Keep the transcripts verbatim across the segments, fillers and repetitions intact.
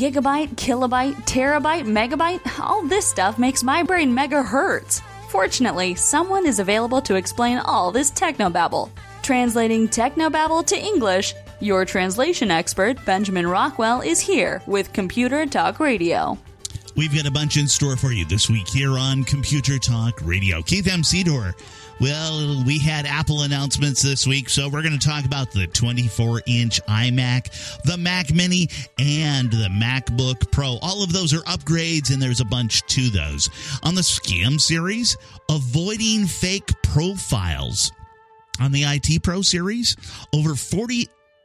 gigabyte, kilobyte, terabyte, megabyte, all this stuff makes my brain mega hurts. Fortunately, someone is available to explain all this technobabble. Translating technobabble to English, your translation expert, Benjamin Rockwell, is here with Computer Talk Radio. We've got a bunch in store for you this week here on Computer Talk Radio. Keith M. Sedor. Well, we had Apple announcements this week, so we're going to talk about the twenty-four inch iMac, the Mac Mini, and the MacBook Pro. All of those are upgrades, and there's a bunch to those. On the Scam series, avoiding fake profiles. On the I T Pro series, over forty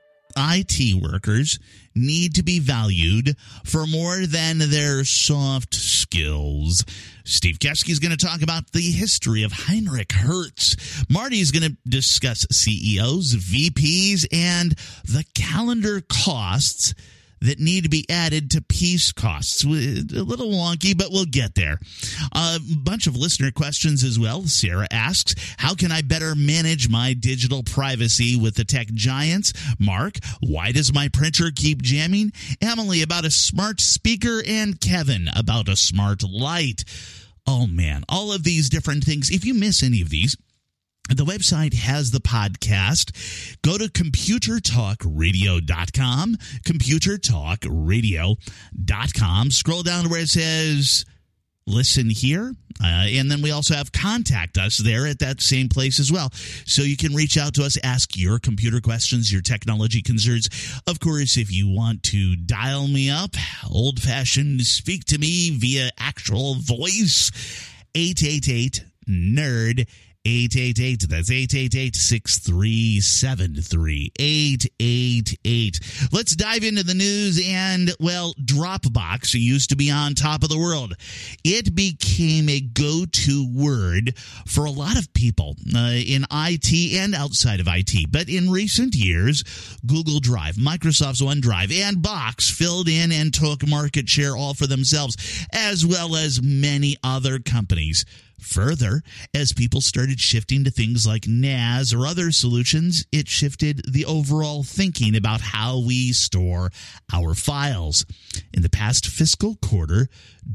I T workers need to be valued for more than their soft skills. Steve Kesky is going to talk about the history of Heinrich Hertz. Marty is going to discuss C E Os, V Ps, and the calendar costs that need to be added to piece costs. A little wonky, but we'll get there. A bunch of listener questions as well. Sarah asks, how can I better manage my digital privacy with the tech giants? Mark, why does my printer keep jamming? Emily, about a smart speaker. And Kevin, about a smart light. Oh, man, all of these different things. If you miss any of these, the website has the podcast. Go to computer talk radio dot com, computer talk radio dot com. Scroll down to where it says listen here. Uh, and then we also have contact us there at that same place as well. So you can reach out to us, ask your computer questions, your technology concerns. Of course, if you want to dial me up, old-fashioned, speak to me via actual voice, eight eight eight, nerd. eight eight eight, that's eight eight eight, six three seven three, eight eight eight. Let's dive into the news. And, well, Dropbox used to be on top of the world. It became a go-to word for a lot of people uh, in I T and outside of I T. But in recent years, Google Drive, Microsoft's OneDrive, and Box filled in and took market share all for themselves, as well as many other companies. Further, as people started shifting to things like N A S or other solutions, it shifted the overall thinking about how we store our files. In the past fiscal quarter,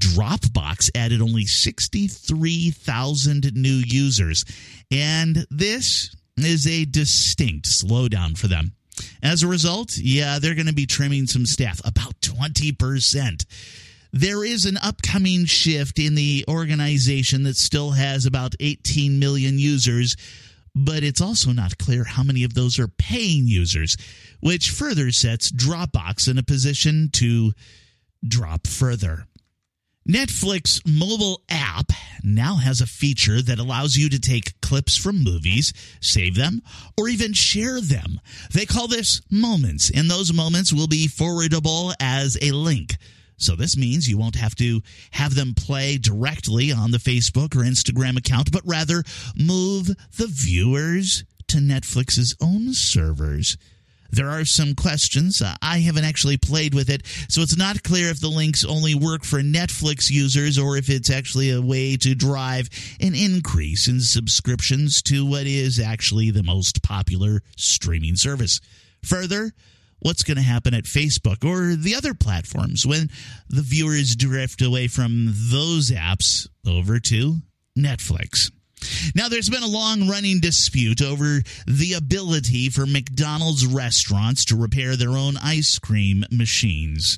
Dropbox added only sixty-three thousand new users, and this is a distinct slowdown for them. As a result, yeah, they're going to be trimming some staff, about twenty percent. There is an upcoming shift in the organization that still has about eighteen million users, but it's also not clear how many of those are paying users, which further sets Dropbox in a position to drop further. Netflix mobile app now has a feature that allows you to take clips from movies, save them, or even share them. They call this Moments, and those moments will be forwardable as a link. So this means you won't have to have them play directly on the Facebook or Instagram account, but rather move the viewers to Netflix's own servers. There are some questions. Uh, I haven't actually played with it, so it's not clear if the links only work for Netflix users or if it's actually a way to drive an increase in subscriptions to what is actually the most popular streaming service. Further, what's going to happen at Facebook or the other platforms when the viewers drift away from those apps over to Netflix? Now, there's been a long-running dispute over the ability for McDonald's restaurants to repair their own ice cream machines.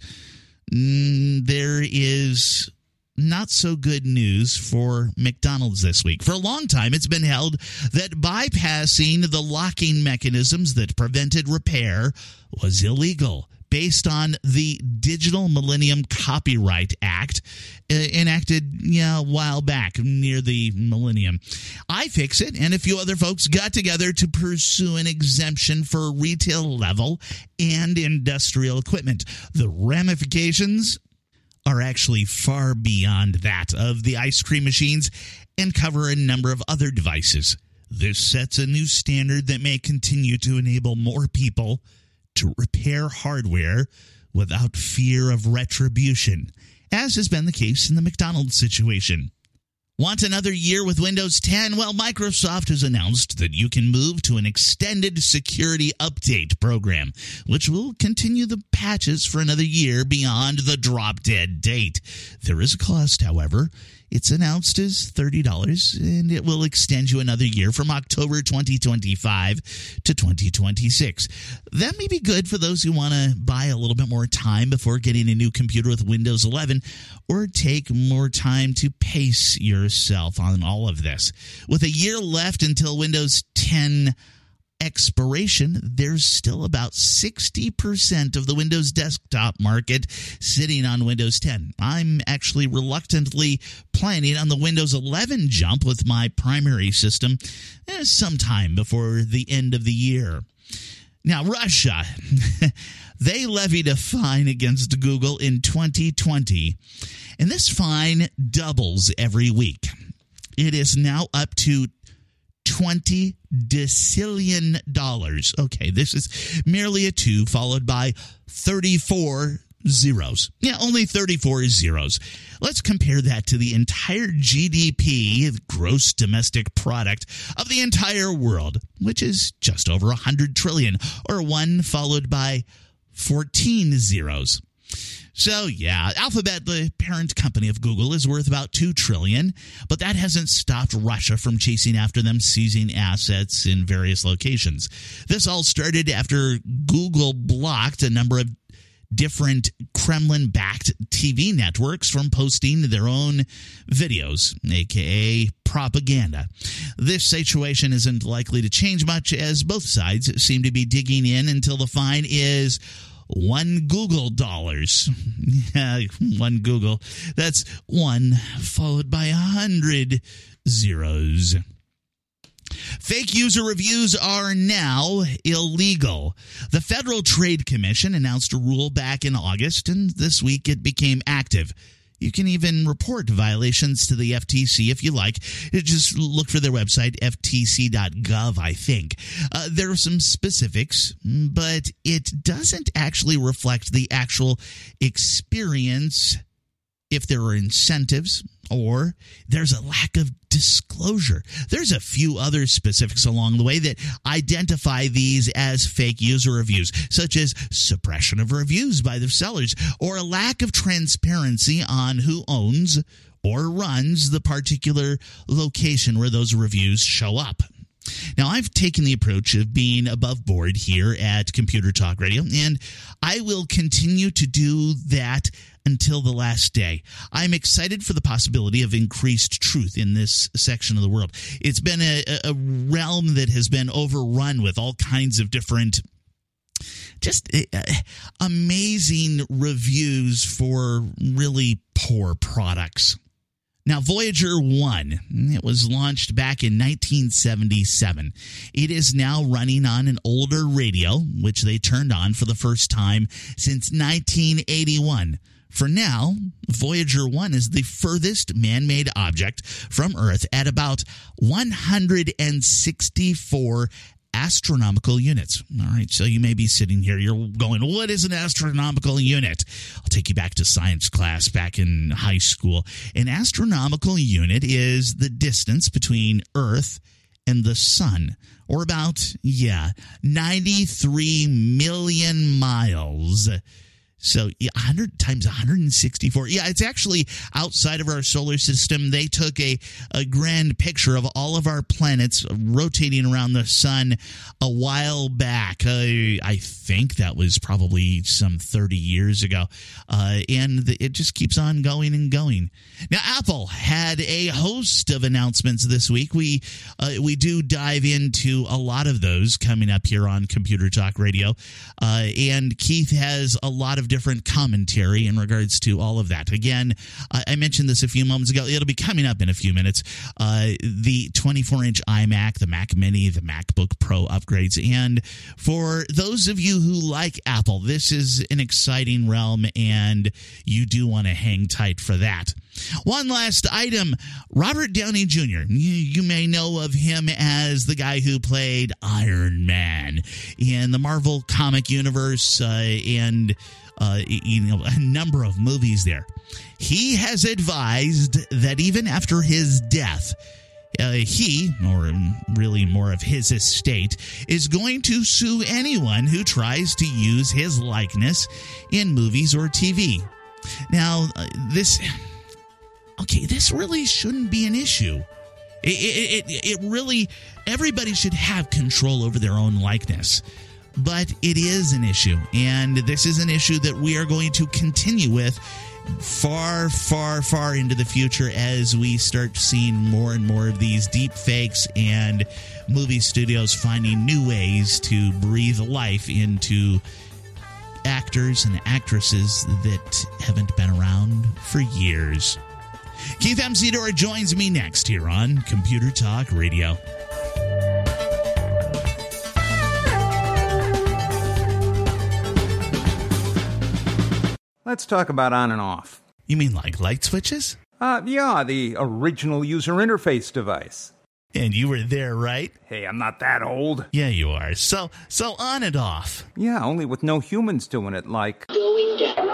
Mm, there is not so good news for McDonald's this week. For a long time, it's been held that bypassing the locking mechanisms that prevented repair was illegal, based on the Digital Millennium Copyright Act uh, enacted yeah, a while back near the millennium. iFixit and a few other folks got together to pursue an exemption for retail level and industrial equipment. The ramifications are actually far beyond that of the ice cream machines and cover a number of other devices. This sets a new standard that may continue to enable more people to repair hardware without fear of retribution, as has been the case in the McDonald's situation. Want another year with Windows ten? Well, Microsoft has announced that you can move to an extended security update program, which will continue the patches for another year beyond the drop-dead date. There is a cost, however. It's announced as thirty dollars, and it will extend you another year from October twenty twenty-five to twenty twenty-six. That may be good for those who want to buy a little bit more time before getting a new computer with Windows eleven, or take more time to pace yourself on all of this. With a year left until Windows ten expiration, there's still about sixty percent of the Windows desktop market sitting on Windows ten. I'm actually reluctantly planning on the Windows eleven jump with my primary system eh, sometime before the end of the year. Now, Russia, they levied a fine against Google in twenty twenty, and this fine doubles every week. It is now up to twenty decillion dollars. Okay, this is merely a two followed by thirty-four zeros. Yeah, only thirty-four zeros. Let's compare that to the entire G D P, gross domestic product, of the entire world, which is just over one hundred trillion, or one followed by fourteen zeros. So, yeah, Alphabet, the parent company of Google, is worth about two trillion dollars, but that hasn't stopped Russia from chasing after them, seizing assets in various locations. This all started after Google blocked a number of different Kremlin-backed T V networks from posting their own videos, aka propaganda. This situation isn't likely to change much, as both sides seem to be digging in until the fine is one Google dollars. One Google. That's one followed by a hundred zeros. Fake user reviews are now illegal. The Federal Trade Commission announced a rule back in August, and this week it became active. You can even report violations to the F T C if you like. Just look for their website, F T C dot gov, I think. Uh, there are some specifics, but it doesn't actually reflect the actual experience if there are incentives or there's a lack of disclosure. There's a few other specifics along the way that identify these as fake user reviews, such as suppression of reviews by the sellers or a lack of transparency on who owns or runs the particular location where those reviews show up. Now, I've taken the approach of being above board here at Computer Talk Radio, and I will continue to do that until the last day. I'm excited for the possibility of increased truth in this section of the world. It's been a, a realm that has been overrun with all kinds of different just uh, amazing reviews for really poor products. Now, Voyager one, it was launched back in nineteen seventy-seven. It is now running on an older radio, which they turned on for the first time since nineteen eighty-one. For now, Voyager one is the furthest man-made object from Earth at about one hundred sixty-four astronomical units. All right, so you may be sitting here, you're going, what is an astronomical unit? I'll take you back to science class back in high school. An astronomical unit is the distance between Earth and the sun, or about, yeah, ninety-three million miles. So yeah, one hundred times one hundred sixty-four. Yeah, it's actually outside of our solar system. They took a, a grand picture of all of our planets rotating around the sun a while back. Uh, I think that was probably some thirty years ago. Uh, and it just keeps on going and going. Now, Apple had a host of announcements this week. We, uh, we do dive into a lot of those coming up here on Computer Talk Radio. Uh, and Keith has a lot of different commentary in regards to all of that. Again, I mentioned this a few moments ago. It'll be coming up in a few minutes. Uh, the twenty-four inch iMac, the Mac Mini, the MacBook Pro upgrades. And for those of you who like Apple, this is an exciting realm, and you do want to hang tight for that. One last item. Robert Downey Junior You, you may know of him as the guy who played Iron Man in the Marvel comic universe, uh, and uh, you know, a number of movies there. He has advised that even after his death, uh, he, or really more of his estate, is going to sue anyone who tries to use his likeness in movies or T V. Now, uh, this, okay, this really shouldn't be an issue. It, it, it really, everybody should have control over their own likeness. But it is an issue, and this is an issue that we are going to continue with far, far, far into the future as we start seeing more and more of these deep fakes and movie studios finding new ways to breathe life into actors and actresses that haven't been around for years. Keith Amsidor joins me next here on Computer Talk Radio. Let's talk about on and off. You mean like light switches? Uh, yeah, the original user interface device. And you were there, right? Hey, I'm not that old. Yeah, you are. So, so on and off. Yeah, only with no humans doing it, like... Going down.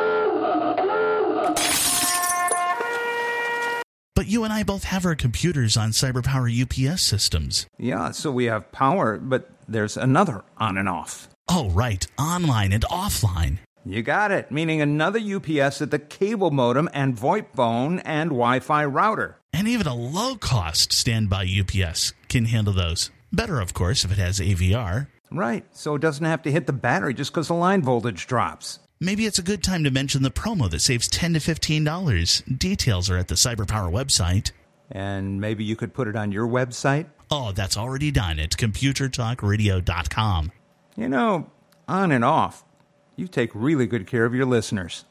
But you and I both have our computers on CyberPower U P S systems. Yeah, so we have power, but there's another on and off. Oh, right. Online and offline. You got it, meaning another U P S at the cable modem and VoIP phone and Wi-Fi router. And even a low-cost standby U P S can handle those. Better, of course, if it has A V R. Right, so it doesn't have to hit the battery just because the line voltage drops. Maybe it's a good time to mention the promo that saves ten to fifteen dollars. Details are at the CyberPower website. And maybe you could put it on your website? Oh, that's already done at computer talk radio dot com. You know, on and off, you take really good care of your listeners.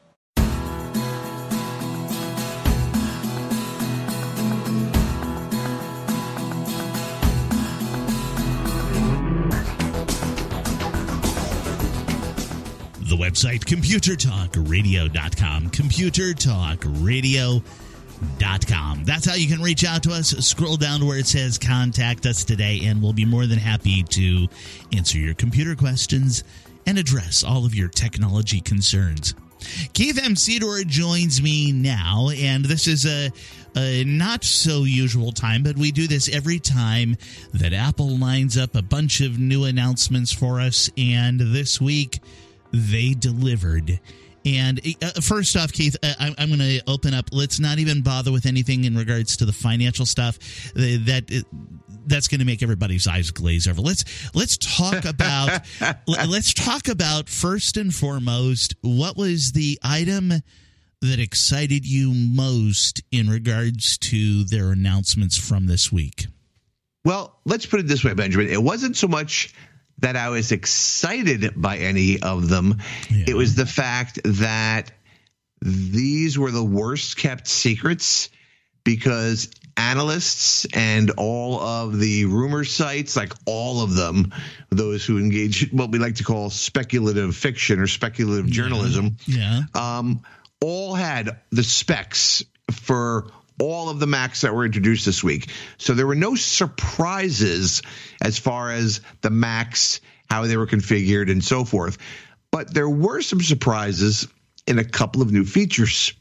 The website, computer talk radio dot com. computer talk radio dot com. That's how you can reach out to us. Scroll down to where it says Contact Us Today, and we'll be more than happy to answer your computer questions and address all of your technology concerns. Keith Amsidor joins me now, and this is a, a not-so-usual time, but we do this every time that Apple lines up a bunch of new announcements for us, and this week they delivered. And uh, first off, Keith, uh, I, I'm going to open up. Let's not even bother with anything in regards to the financial stuff. Uh, that uh, that's going to make everybody's eyes glaze over. Let's let's talk about let's talk about first and foremost, what was the item that excited you most in regards to their announcements from this week? Well, let's put it this way, Benjamin. It wasn't so much that I was excited by any of them. Yeah. It was the fact that these were the worst kept secrets, because analysts and all of the rumor sites, like all of them, those who engage what we like to call speculative fiction or speculative yeah. journalism, yeah. Um, all had the specs for all of the Macs that were introduced this week. So there were no surprises as far as the Macs, how they were configured and so forth. But there were some surprises in a couple of new features.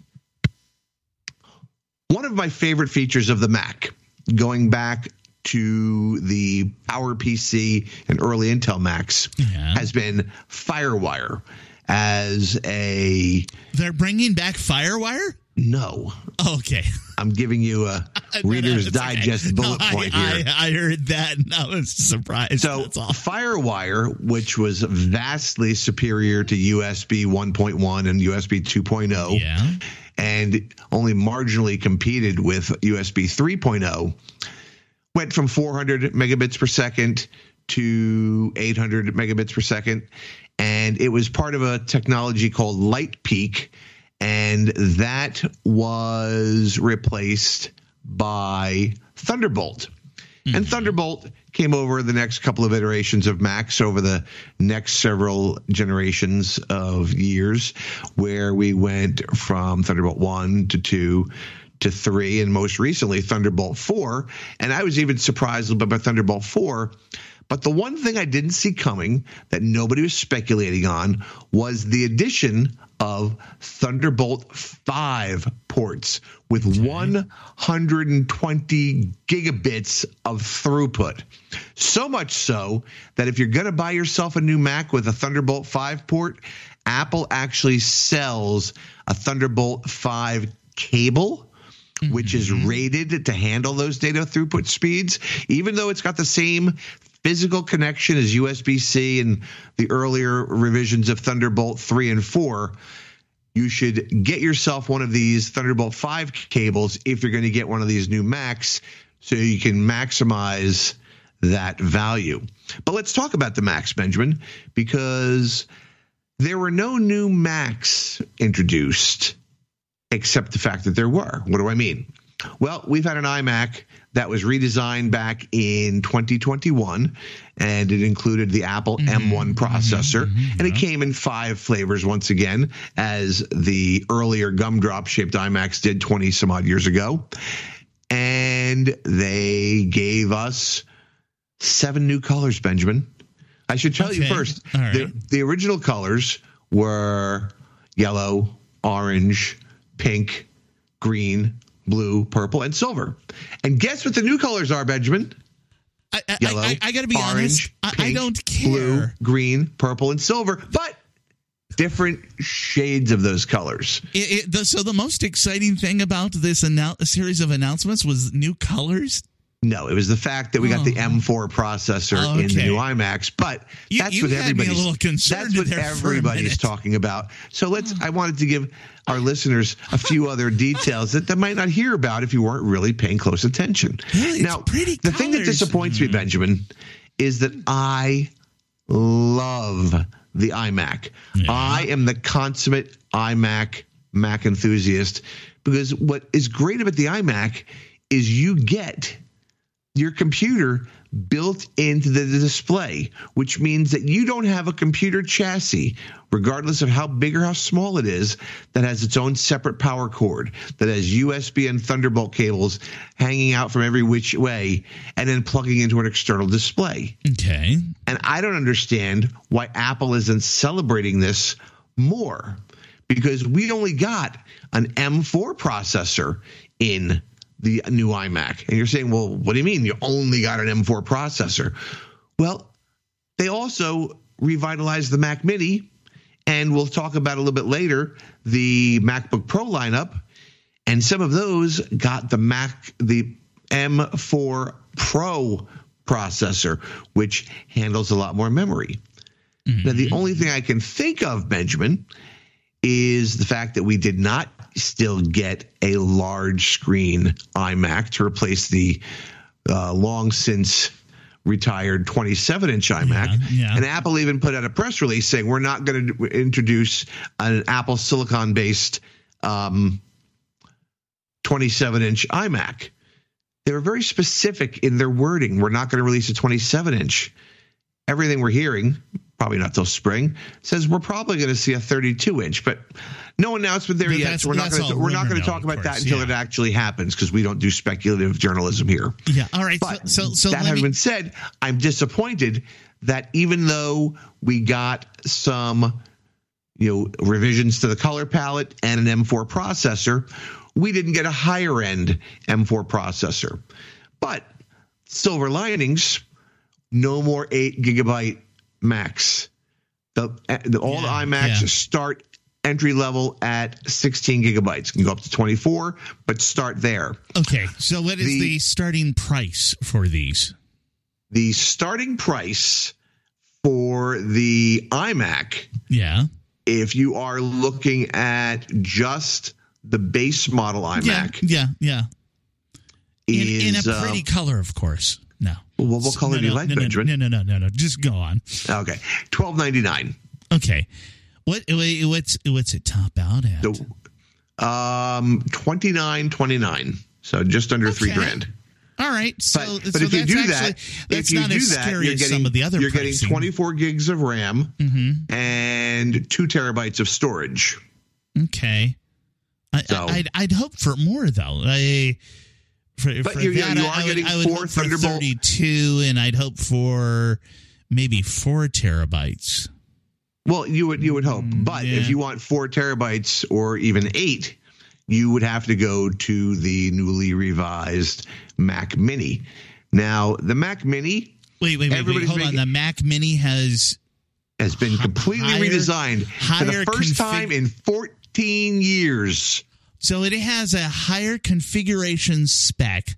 One of my favorite features of the Mac, going back to the PowerPC and early Intel Macs, yeah. has been FireWire as a... They're bringing back FireWire? No. Okay. I'm giving you a Reader's no, no, Digest okay. bullet no, point I, here. I, I heard that, and I was surprised. So That's all. FireWire, which was vastly superior to U S B one point one and U S B two point oh, yeah. and only marginally competed with U S B three point oh, went from four hundred megabits per second to eight hundred megabits per second, and it was part of a technology called LightPeak, and that was replaced by Thunderbolt. Mm-hmm. And Thunderbolt came over the next couple of iterations of Macs over the next several generations of years, where we went from Thunderbolt one to two to three, and most recently Thunderbolt four. And I was even surprised a little bit by Thunderbolt four, But the one thing I didn't see coming that nobody was speculating on was the addition of Thunderbolt five ports with okay. one hundred twenty gigabits of throughput. So much so that if you're going to buy yourself a new Mac with a Thunderbolt five port, Apple actually sells a Thunderbolt five cable, mm-hmm. which is rated to handle those data throughput speeds, even though it's got the same physical connection as U S B C and the earlier revisions of Thunderbolt three and four. You should get yourself one of these Thunderbolt five cables if you're going to get one of these new Macs so you can maximize that value. But let's talk about the Macs, Benjamin, because there were no new Macs introduced except the fact that there were. What do I mean? Well, we've had an iMac that was redesigned back in twenty twenty-one, and it included the Apple mm-hmm. M one processor, mm-hmm. Mm-hmm. and it came in five flavors once again, as the earlier gumdrop-shaped iMacs did twenty some odd years ago. And they gave us seven new colors, Benjamin. I should tell okay. you first, right. the, the original colors were yellow, orange, pink, green, blue, purple, and silver. And guess what the new colors are, Benjamin? I, I, Yellow, I, I got to be orange, honest. pink, I, I don't care. Blue, green, purple, and silver, but different shades of those colors. It, it, the, so the most exciting thing about this annou- series of announcements was new colors? No, it was the fact that we got oh. the M four processor oh, okay. in the new iMacs, but you, that's you what had everybody's me a little concerned that's what everybody's talking about. So let's I wanted to give our listeners a few other details that they might not hear about if you weren't really paying close attention. Really, now, pretty the colors. thing that disappoints mm. me, Benjamin, is that I love the iMac. Yeah. I am the consummate iMac Mac enthusiast, because what is great about the iMac is you get your computer built into the display, which means that you don't have a computer chassis, regardless of how big or how small it is, that has its own separate power cord, that has U S B and Thunderbolt cables hanging out from every which way, and then plugging into an external display. Okay. And I don't understand why Apple isn't celebrating this more, because we only got an M four processor in the new iMac. And you're saying, well, what do you mean you only got an M four processor? Well, they also revitalized the Mac Mini, and we'll talk about a little bit later the MacBook Pro lineup, and some of those got the Mac, the M four Pro processor, which handles a lot more memory. Mm-hmm. Now, the only thing I can think of, Benjamin, is the fact that we did not still get a large screen iMac to replace the uh, long since retired twenty-seven inch iMac. Yeah, yeah. And Apple even put out a press release saying we're not going to introduce an Apple Silicon based um, twenty-seven inch iMac. They were very specific in their wording. We're not going to release a twenty-seven inch. Everything we're hearing, probably not till spring, says we're probably going to see a thirty-two inch, but no announcement there but yet. So we're not going to we're not going to talk about that until yeah. it actually happens, because we don't do speculative journalism here. Yeah. All right. But so, so, so that having me... been said, I'm disappointed that even though we got some, you know, revisions to the color palette and an M four processor, we didn't get a higher end M four processor. But silver linings. No more eight gigabyte Macs. The, the all yeah, the iMacs yeah. start entry level at sixteen gigabytes. Can go up to twenty-four, but start there. Okay, so what is the, the starting price for these? The starting price for the iMac. Yeah. If you are looking at just the base model iMac. Yeah, yeah, yeah. Is, in, in a pretty uh, color, of course. No. Well, what color no, do you no, like, no, Benjamin? No, no, no, no, no. Just go on. Okay, twelve ninety-nine. Okay, what what's what's it top out at? So, um, twenty-nine twenty-nine. So just under okay. three grand. All right. So, but, but so if you do actually, that, that's if you not do as that, scary you're as getting some of the other you're pricing. getting twenty-four gigs of RAM mm-hmm. and two terabytes of storage. Okay. I, so, I'd I'd hope for more though. I. For, but for you, that, you are I, I getting would, I would four hope for Thunderbolt thirty-two, and I'd hope for maybe four terabytes. Well, you would you would hope, but yeah. if you want four terabytes or even eight, you would have to go to the newly revised Mac Mini. Now, the Mac Mini. Wait, wait, wait, wait hold making, on. The Mac Mini has has been completely higher, redesigned for the first config- time in fourteen years. So it has a higher configuration spec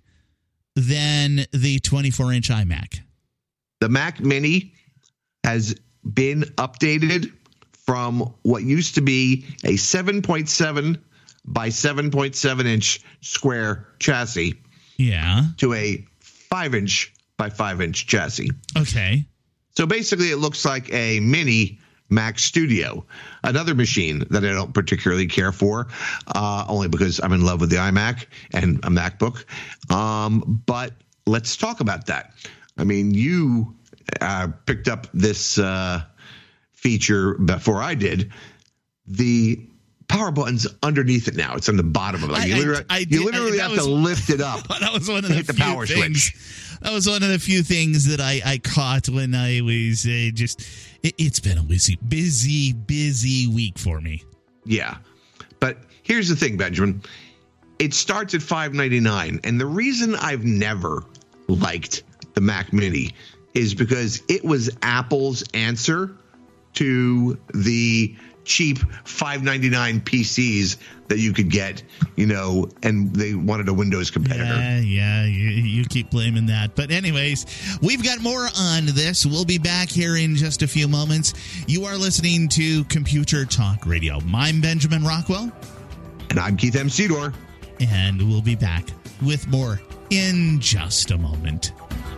than the twenty-four inch iMac. The Mac Mini has been updated from what used to be a seven point seven by seven point seven inch square chassis yeah. to a five inch by five inch chassis. Okay. So basically it looks like a mini Mac Studio, another machine that I don't particularly care for, uh, only because I'm in love with the iMac and a MacBook. Um, but let's talk about that. I mean, you uh, picked up this uh, feature before I did. The power button's underneath it now. It's on the bottom of it. Like you literally, I, I, I you literally I, have was, to lift it up. That was one of to the, hit the few power things. switch. That was one of the few things that I, I caught when I was uh, just. It, it's been a busy, busy, busy week for me. Yeah, but here's the thing, Benjamin. It starts at five ninety-nine, and the reason I've never liked the Mac Mini is because it was Apple's answer to the cheap five ninety-nine P Cs that you could get, you know, and they wanted a Windows competitor. Yeah, yeah, you, you keep blaming that. But anyways, we've got more on this. We'll be back here in just a few moments. You are listening to Computer Talk Radio. I'm Benjamin Rockwell. And I'm Keith M. Sedor. And we'll be back with more in just a moment.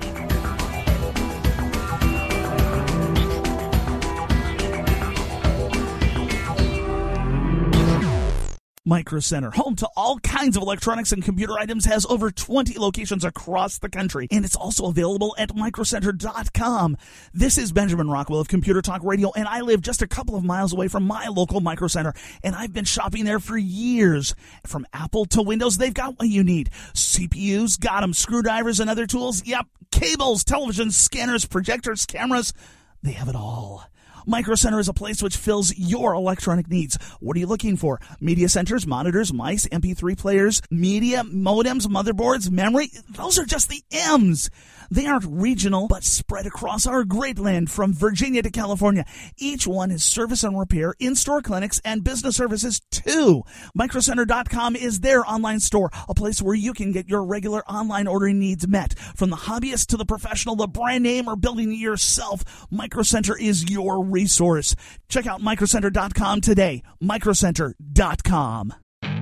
Micro Center, home to all kinds of electronics and computer items, has over twenty locations across the country, and it's also available at micro center dot com. This is Benjamin Rockwell of Computer Talk Radio, and I live just a couple of miles away from my local Micro Center, and I've been shopping there for years. From Apple to Windows, they've got what you need. C P Us, got them. Screwdrivers and other tools, yep. Cables, televisions, scanners, projectors, cameras, they have it all. Micro Center is a place which fills your electronic needs. What are you looking for? Media centers, monitors, mice, M P three players, media, modems, motherboards, memory. Those are just the M's. They aren't regional, but spread across our great land from Virginia to California. Each one is service and repair, in-store clinics, and business services too. micro center dot com is their online store, a place where you can get your regular online ordering needs met. From the hobbyist to the professional, the brand name, or building it yourself, Micro Center is your resource. Check out micro center dot com today. micro center dot com.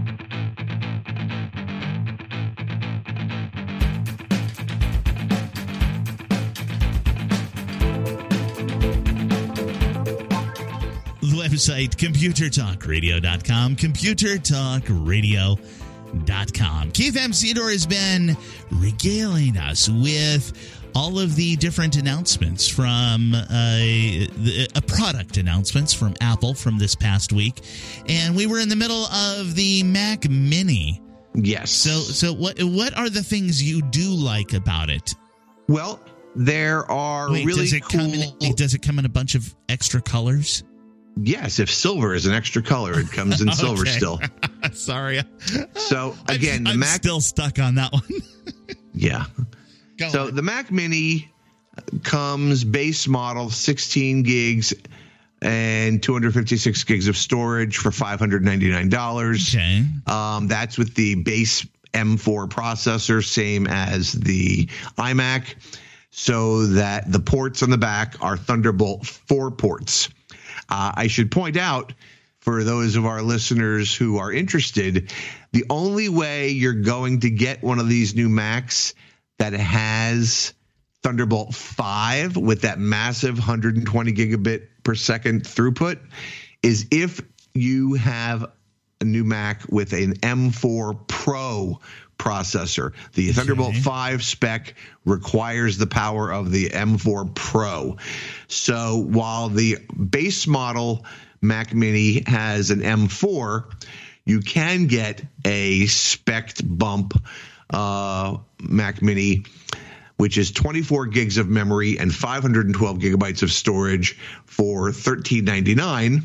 Website computer talk radio dot com, computer talk radio dot com. Keith M. Sedor has been regaling us with all of the different announcements from uh, the, uh, product announcements from Apple from this past week, and we were in the middle of the Mac Mini. Yes. So, so what what are the things you do like about it? Well, there are Wait, really does it cool. Come in, does it come in a bunch of extra colors? Yes, if silver is an extra color, it comes in silver still. Sorry. So again, I'm, the I'm Mac still stuck on that one. Yeah. Go so on. the Mac Mini comes base model sixteen gigs and two hundred fifty-six gigs of storage for five hundred ninety-nine dollars. Okay. Um, that's with the base M four processor, same as the iMac, so that the ports on the back are Thunderbolt four ports. Uh, I should point out, for those of our listeners who are interested, the only way you're going to get one of these new Macs that has Thunderbolt five with that massive one hundred twenty gigabit per second throughput is if you have a new Mac with an M four Pro processor. The okay. Thunderbolt five spec requires the power of the M four Pro. So while the base model Mac Mini has an M four, you can get a spec'd bump uh, Mac Mini, which is twenty-four gigs of memory and five hundred twelve gigabytes of storage for thirteen ninety-nine.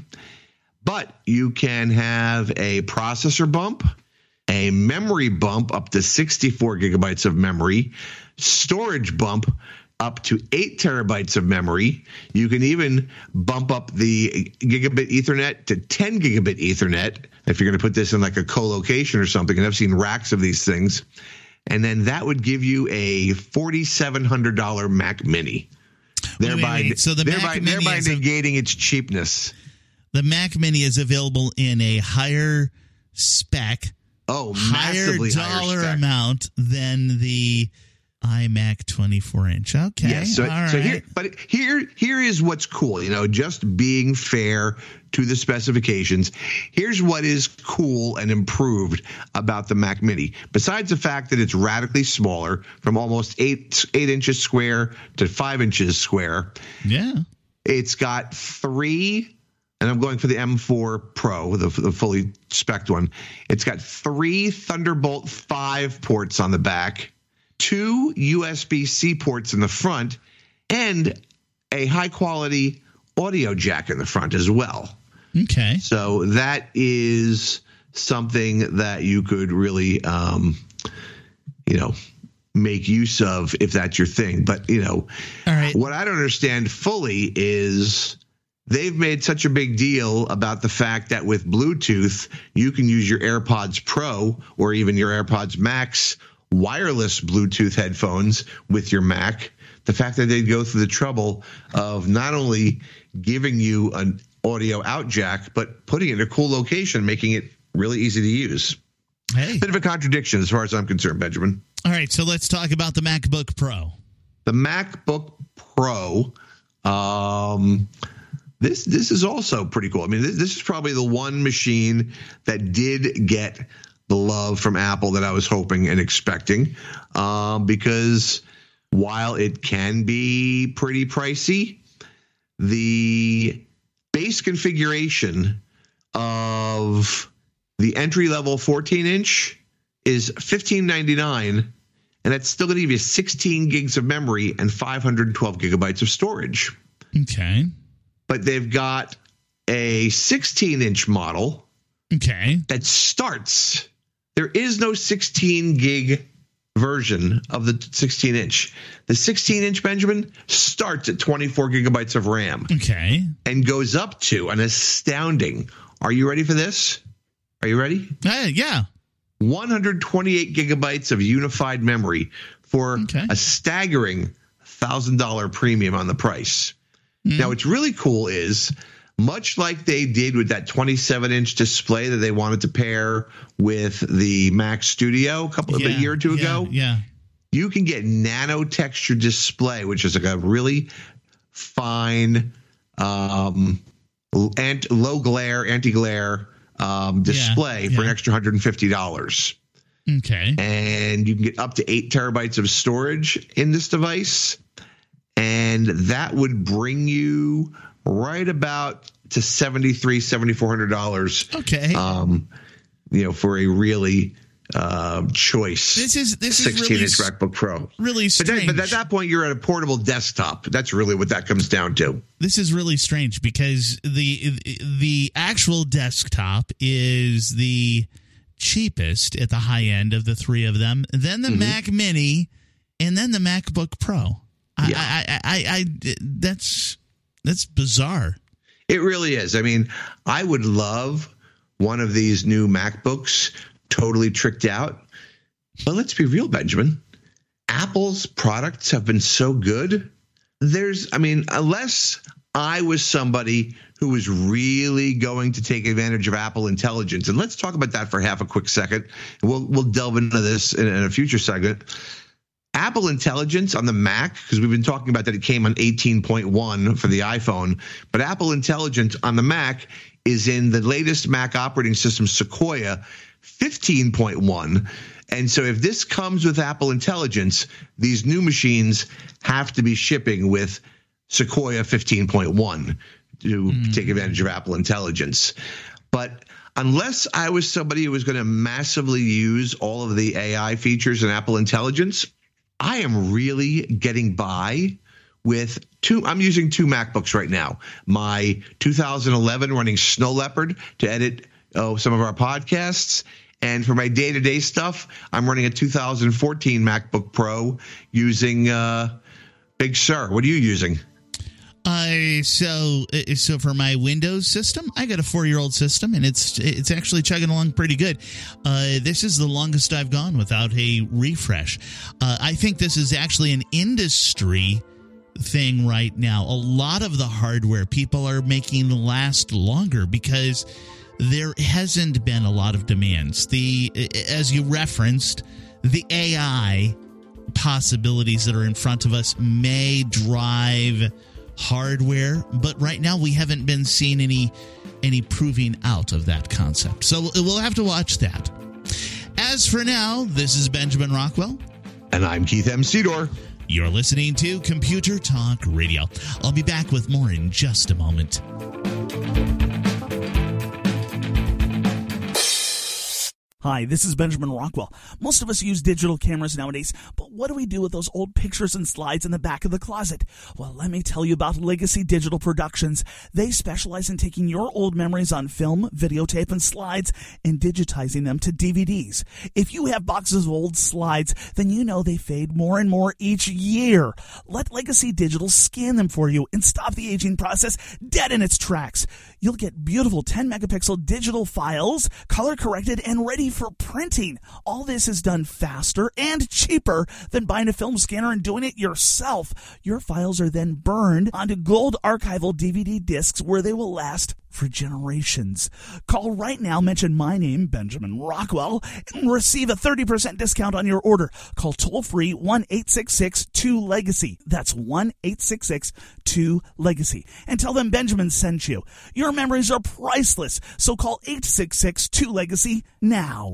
But you can have a processor bump, a memory bump up to sixty-four gigabytes of memory, storage bump up to eight terabytes of memory. You can even bump up the gigabit Ethernet to ten gigabit Ethernet if you're going to put this in like a co-location or something. And I've seen racks of these things. And then that would give you a forty-seven hundred dollars Mac Mini, thereby, wait, wait, wait. So the thereby, Mac Mini thereby is a- negating its cheapness. The Mac Mini is available in a higher spec, Oh, higher massively dollar higher spec. amount than the iMac twenty-four inch. Okay, Yes. So, all so right. here, but here, here is what's cool. You know, just being fair to the specifications. Here's what is cool and improved about the Mac Mini. Besides the fact that it's radically smaller, from almost eight eight inches square to five inches square. Yeah. It's got three. And I'm going for the M four Pro, the, the fully spec'd one. It's got three Thunderbolt five ports on the back, two U S B-C ports in the front, and a high-quality audio jack in the front as well. Okay. So that is something that you could really, um, you know, make use of if that's your thing. But, you know, All right. what I don't understand fully is they've made such a big deal about the fact that with Bluetooth, you can use your AirPods Pro or even your AirPods Max wireless Bluetooth headphones with your Mac. The fact that they'd go through the trouble of not only giving you an audio out jack, but putting it in a cool location, making it really easy to use. Hey. Bit of a contradiction as far as I'm concerned, Benjamin. All right, so let's talk about the MacBook Pro. The MacBook Pro, um, this this is also pretty cool. I mean, this, this is probably the one machine that did get the love from Apple that I was hoping and expecting, um, because while it can be pretty pricey, the base configuration of the entry-level fourteen inch is fifteen ninety-nine, and that's still going to give you sixteen gigs of memory and five hundred twelve gigabytes of storage. Okay. But they've got a sixteen inch model Okay. that starts. There is no sixteen gig version of the sixteen inch. The sixteen inch, Benjamin, starts at twenty-four gigabytes of RAM Okay. and goes up to an astounding. Are you ready for this? Are you ready? Uh, yeah. one hundred twenty-eight gigabytes of unified memory for Okay. a staggering one thousand dollars premium on the price. Mm. Now, what's really cool is, much like they did with that twenty-seven inch display that they wanted to pair with the Mac Studio a couple of Yeah, a year or two yeah, ago, Yeah. you can get nano texture display, which is like a really fine, um, ant, low glare, anti glare um, display Yeah, for yeah. an extra one hundred fifty dollars. Okay. And you can get up to eight terabytes of storage in this device. And that would bring you right about to seventy-three hundred dollars, seventy-four hundred dollars. Okay. Um, you know, for a really uh, choice This is this is sixteen really inch s- MacBook Pro. really But, strange. that, but at that point, you're at a portable desktop. That's really what that comes down to. This is really strange because the the actual desktop is the cheapest at the high end of the three of them, then the Mm-hmm. Mac Mini, and then the MacBook Pro. I, Yeah. I, I, I, I, that's that's bizarre. It really is. I mean, I would love one of these new MacBooks totally tricked out. But let's be real, Benjamin. Apple's products have been so good. There's, I mean, unless I was somebody who was really going to take advantage of Apple Intelligence, and let's talk about that for half a quick second. And we'll we'll delve into this in, in a future segment. Apple Intelligence on the Mac, because we've been talking about that it came on eighteen point one for the iPhone, but Apple Intelligence on the Mac is in the latest Mac operating system, Sequoia fifteen point one. And so if this comes with Apple Intelligence, these new machines have to be shipping with Sequoia fifteen point one to mm. take advantage of Apple Intelligence. But unless I was somebody who was going to massively use all of the A I features in Apple Intelligence, I am really getting by with two. I'm using two MacBooks right now. My two thousand eleven running Snow Leopard to edit oh, some of our podcasts. And for my day-to-day stuff, I'm running a two thousand fourteen MacBook Pro using uh, Big Sur. What are you using? Uh, so so for my Windows system, I got a four-year-old system, and it's it's actually chugging along pretty good. Uh, this is the longest I've gone without a refresh. Uh, I think this is actually an industry thing right now. A lot of the hardware people are making last longer because there hasn't been a lot of demands. The as you referenced, the A I possibilities that are in front of us may drive hardware, but right now we haven't been seeing any any proving out of that concept. So we'll have to watch that. As for now, this is Benjamin Rockwell. And I'm Keith M. Sedor. You're listening to Computer Talk Radio. I'll be back with more in just a moment. Hi, this is Benjamin Rockwell. Most of us use digital cameras nowadays, but what do we do with those old pictures and slides in the back of the closet? Well, let me tell you about Legacy Digital Productions. They specialize in taking your old memories on film, videotape, and slides and digitizing them to D V Ds. If you have boxes of old slides, then you know they fade more and more each year. Let Legacy Digital scan them for you and stop the aging process dead in its tracks. You'll get beautiful ten megapixel digital files, color corrected and ready for printing. All this is done faster and cheaper than buying a film scanner and doing it yourself. Your files are then burned onto gold archival D V D discs where they will last for generations. Call right now, mention my name, Benjamin Rockwell, and receive a thirty percent discount on your order. Call toll-free one eight six six two legacy. That's one eight six six two legacy. And tell them Benjamin sent you. Your memories are priceless, so call eight six six two legacy now.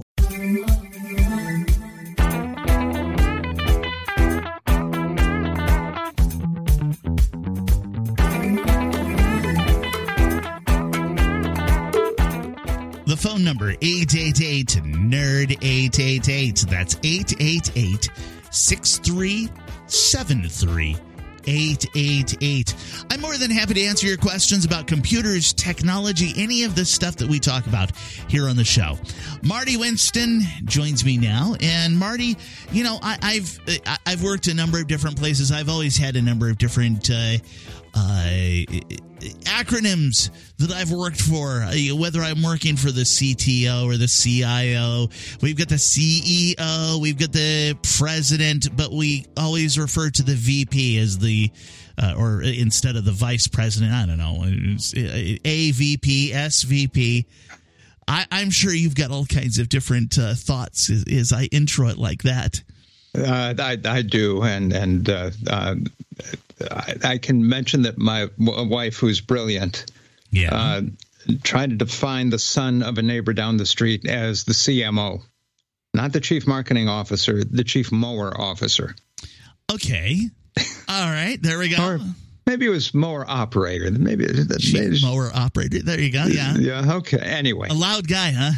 The phone number, eight eight eight N E R D eight eight eight. That's eight eight eight, six three seven three, eight eight eight. I'm more than happy to answer your questions about computers, technology, any of the stuff that we talk about here on the show. Marty Winston joins me now. And Marty, you know, I, I've I've worked a number of different places. I've always had a number of different uh, uh, acronyms that I've worked for, whether I'm working for the C T O or the C I O. We've got the C E O, we've got the president, but we always refer to the V P as the, uh, or instead of the vice president, I don't know, A V P, S V P. I, I'm sure you've got all kinds of different uh, thoughts as, as I intro it like that. Uh, I, I do, and and uh, uh, I, I can mention that my w- wife, who's brilliant, yeah, uh, tried to define the son of a neighbor down the street as the C M O, not the chief marketing officer, the chief mower officer. Okay, all right, there we go. Or maybe it was mower operator. Maybe chief maybe, mower operator. There you go. Yeah. Yeah. Okay. Anyway, a loud guy, huh?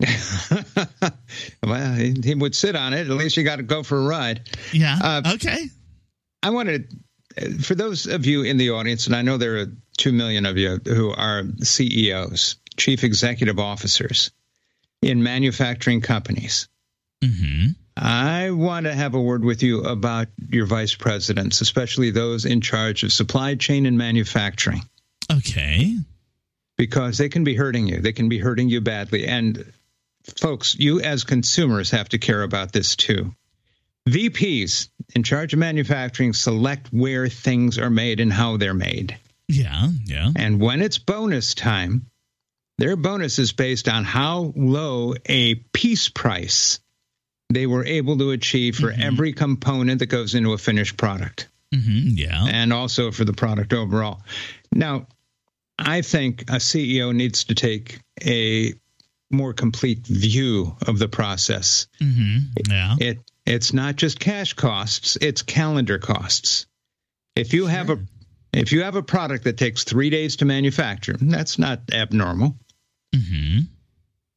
Well, he, he would sit on it. At least you got to go for a ride. Yeah. Uh, okay. I wanted, for those of you in the audience, and I know there are two million of you who are C E Os, chief executive officers in manufacturing companies. Mm-hmm. I want to have a word with you about your vice presidents, especially those in charge of supply chain and manufacturing. Okay. Because they can be hurting you. They can be hurting you badly. And folks, you as consumers have to care about this too. V Ps in charge of manufacturing select where things are made and how they're made. Yeah, yeah. And when it's bonus time, their bonus is based on how low a piece price they were able to achieve for mm-hmm. every component that goes into a finished product. Mm-hmm, yeah. And also for the product overall. Now, I think a C E O needs to take a more complete view of the process. Mm-hmm. Yeah. It it's not just cash costs, it's calendar costs. If you sure. have a if you have a product that takes three days to manufacture, that's not abnormal. Mm-hmm.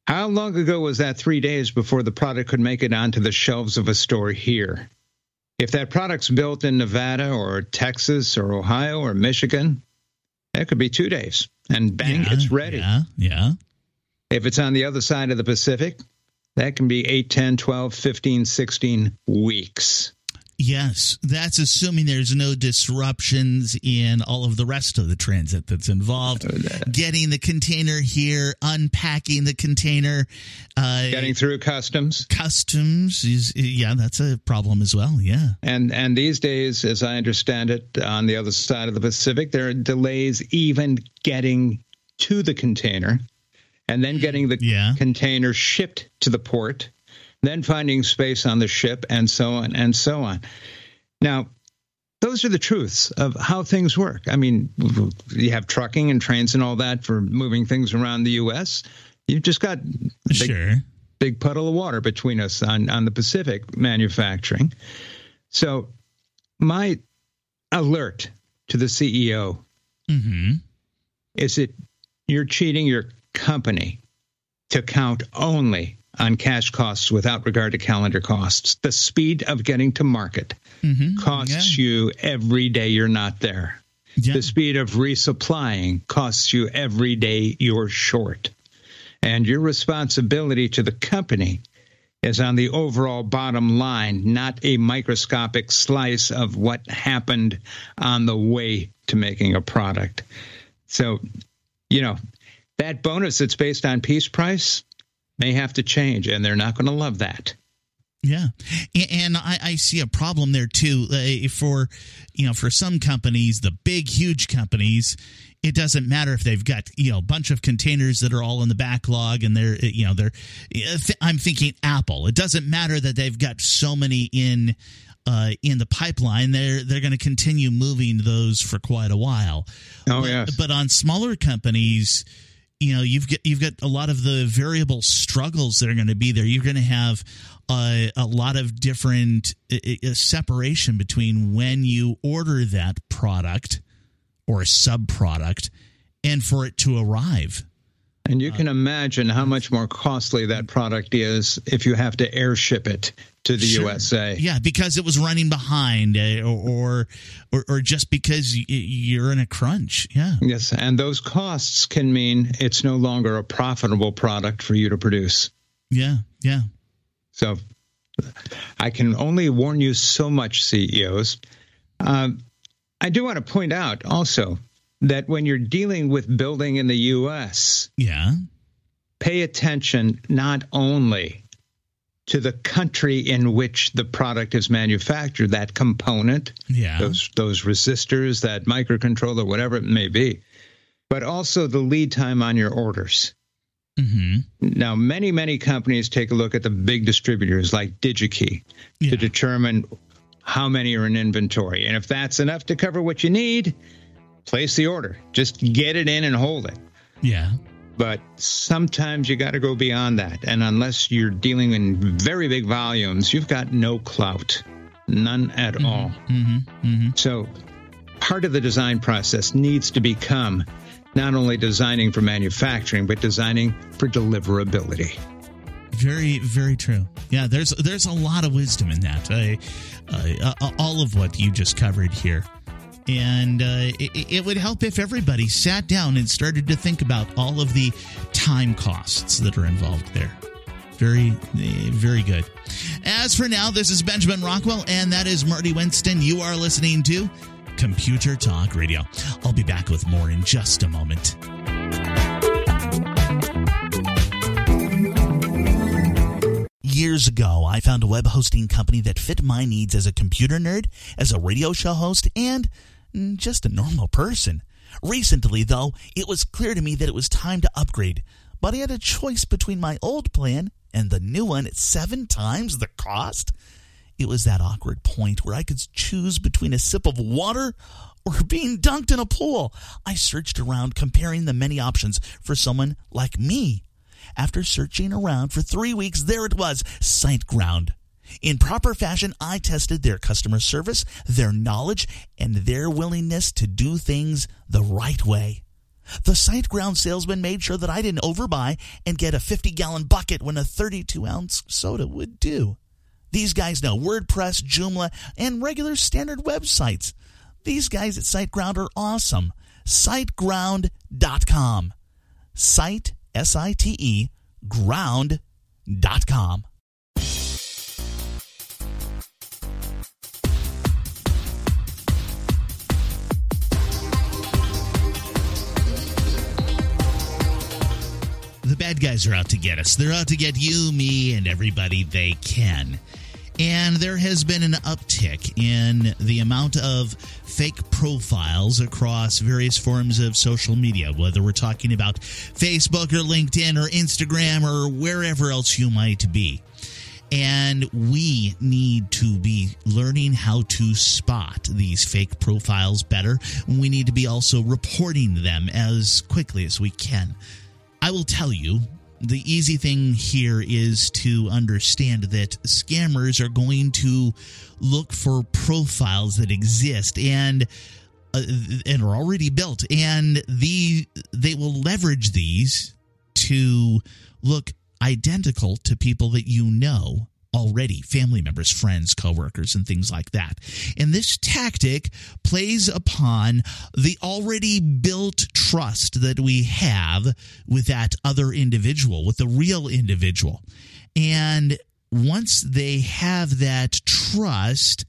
How long ago was that three days before the product could make it onto the shelves of a store here? If that product's built in Nevada or Texas or Ohio or Michigan, that could be two days. And bang, yeah, it's ready. Yeah, yeah. If it's on the other side of the Pacific, that can be eight, ten, twelve, fifteen, sixteen weeks. Yes, that's assuming there's no disruptions in all of the rest of the transit that's involved. Getting the container here, unpacking the container. Uh, Getting through customs. Customs, is yeah, that's a problem as well, yeah. And and these days, as I understand it, on the other side of the Pacific, there are delays even getting to the container and then getting the yeah. container shipped to the port, then finding space on the ship, and so on and so on. Now, those are the truths of how things work. I mean, you have trucking and trains and all that for moving things around the U S. You've just got a big, sure. big puddle of water between us on, on the Pacific manufacturing. So my alert to the C E O mm-hmm. is that you're cheating your company to count only on cash costs without regard to calendar costs. The speed of getting to market mm-hmm. costs yeah. you every day you're not there. Yeah. The speed of resupplying costs you every day you're short. And your responsibility to the company is on the overall bottom line, not a microscopic slice of what happened on the way to making a product. So, you know, that bonus that's based on piece price may have to change, and they're not going to love that. Yeah, and I, I see a problem there too. Uh, for you know, for some companies, the big, huge companies, it doesn't matter if they've got you know a bunch of containers that are all in the backlog, and they're you know they're. I'm thinking Apple. It doesn't matter that they've got so many in uh, in the pipeline. They're they're going to continue moving those for quite a while. Oh but, yes, but on smaller companies, you know, you've got you've got a lot of the variable struggles that are going to be there. You're going to have uh, a lot of different uh, separation between when you order that product or a sub product and for it to arrive. And you can imagine how much more costly that product is if you have to airship it to the sure. U S A. Yeah, because it was running behind, uh, or, or or just because you're in a crunch. Yeah. Yes, and those costs can mean it's no longer a profitable product for you to produce. Yeah, yeah. So I can only warn you so much, C E Os. Um, I do want to point out also that when you're dealing with building in the U S, yeah, pay attention not only to the country in which the product is manufactured, that component, yeah, those those resistors, that microcontroller, whatever it may be, but also the lead time on your orders. Mm-hmm. Now, many, many companies take a look at the big distributors like DigiKey yeah. to determine how many are in inventory. And if that's enough to cover what you need, place the order. Just get it in and hold it. Yeah. But sometimes you got to go beyond that. And unless you're dealing in very big volumes, you've got no clout, none at mm-hmm. all. Mm-hmm. Mm-hmm. So part of the design process needs to become not only designing for manufacturing, but designing for deliverability. Very, very true. Yeah, there's there's a lot of wisdom in that. I, uh, uh, all of what you just covered here. And uh, it, it would help if everybody sat down and started to think about all of the time costs that are involved there. Very, very good. As for now, this is Benjamin Rockwell, and that is Marty Winston. You are listening to Computer Talk Radio. I'll be back with more in just a moment. Years ago, I found a web hosting company that fit my needs as a computer nerd, as a radio show host, and just a normal person. Recently, though, it was clear to me that it was time to upgrade, but I had a choice between my old plan and the new one at seven times the cost. It was that awkward point where I could choose between a sip of water or being dunked in a pool. I searched around, comparing the many options for someone like me. After searching around for three weeks, there it was, SiteGround. In proper fashion, I tested their customer service, their knowledge, and their willingness to do things the right way. The SiteGround salesman made sure that I didn't overbuy and get a fifty-gallon bucket when a thirty-two ounce soda would do. These guys know WordPress, Joomla, and regular standard websites. These guys at SiteGround are awesome. SiteGround dot com. Site, S I T E, ground dot com. The bad guys are out to get us. They're out to get you, me, and everybody they can. And there has been an uptick in the amount of fake profiles across various forms of social media, whether we're talking about Facebook or LinkedIn or Instagram or wherever else you might be. And we need to be learning how to spot these fake profiles better. We need to be also reporting them as quickly as we can. I will tell you, the easy thing here is to understand that scammers are going to look for profiles that exist and uh, and are already built, and the they will leverage these to look identical to people that you know already, family members, friends, coworkers, and things like that. And this tactic plays upon the already built trust that we have with that other individual, with the real individual. And once they have that trust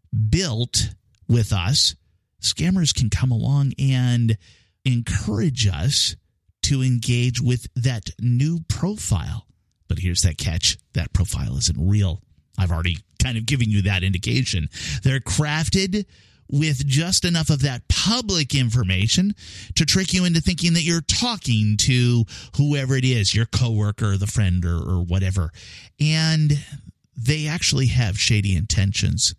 built with us, scammers can come along and encourage us to engage with that new profile. But here's that catch. That profile isn't real. I've already kind of given you that indication. They're crafted with just enough of that public information to trick you into thinking that you're talking to whoever it is, your coworker, or the friend, or, or whatever. And they actually have shady intentions.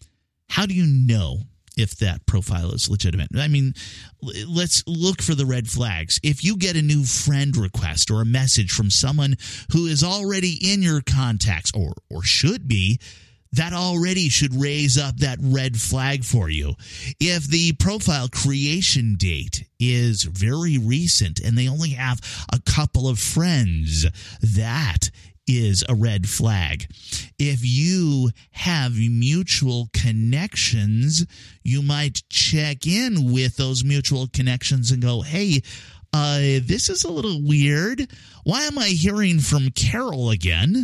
How do you know if that profile is legitimate? I mean, let's look for the red flags. If you get a new friend request or a message from someone who is already in your contacts, or or should be, that already should raise up that red flag for you. If the profile creation date is very recent and they only have a couple of friends, that is a red flag. If you have mutual connections, you might check in with those mutual connections and go, hey, uh, this is a little weird. Why am I hearing from Carol again?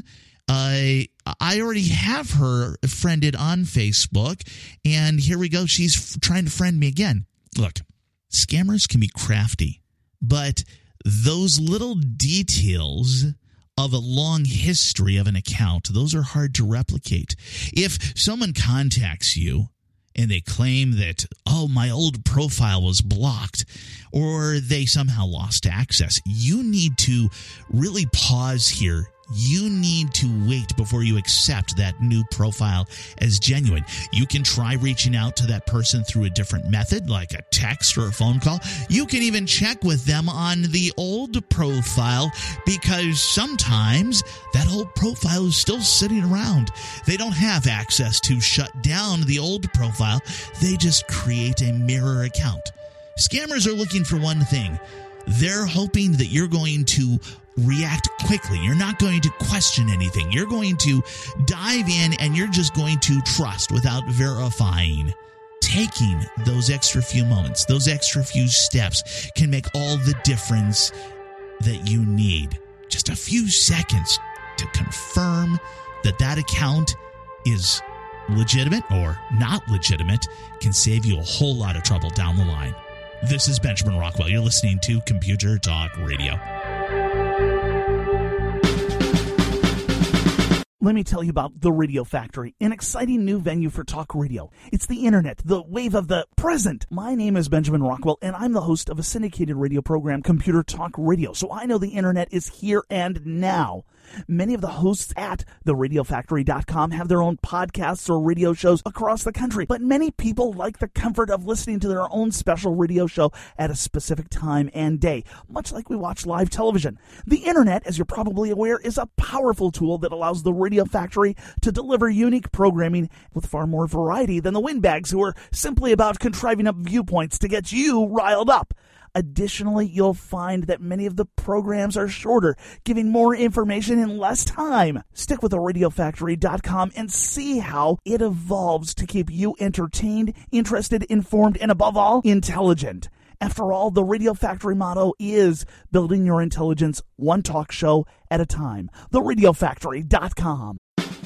Uh, I already have her friended on Facebook, and here we go. She's f- trying to friend me again. Look, scammers can be crafty, but those little details of a long history of an account, those are hard to replicate. If someone contacts you and they claim that, oh, my old profile was blocked, or they somehow lost access, you need to really pause here. You need to wait before you accept that new profile as genuine. You can try reaching out to that person through a different method, like a text or a phone call. You can even check with them on the old profile, because sometimes that old profile is still sitting around. They don't have access to shut down the old profile. They just create a mirror account. Scammers are looking for one thing. They're hoping that you're going to react quickly. You're not going to question anything. You're going to dive in and you're just going to trust without verifying. Taking those extra few moments, those extra few steps can make all the difference that you need. Just a few seconds to confirm that that account is legitimate or not legitimate can save you a whole lot of trouble down the line. This is Benjamin Rockwell. You're listening to Computer Talk Radio. Let me tell you about The Radio Factory, an exciting new venue for talk radio. It's the internet, the wave of the present. My name is Benjamin Rockwell, and I'm the host of a syndicated radio program, Computer Talk Radio, so I know the internet is here and now. Many of the hosts at the radio factory dot com have their own podcasts or radio shows across the country, but many people like the comfort of listening to their own special radio show at a specific time and day, much like we watch live television. The internet, as you're probably aware, is a powerful tool that allows the Radio Factory to deliver unique programming with far more variety than the windbags who are simply about contriving up viewpoints to get you riled up. Additionally, you'll find that many of the programs are shorter, giving more information in less time. Stick with the radio factory dot com and see how it evolves to keep you entertained, interested, informed, and above all, intelligent. After all, the Radio Factory motto is building your intelligence one talk show at a time. the radio factory dot com.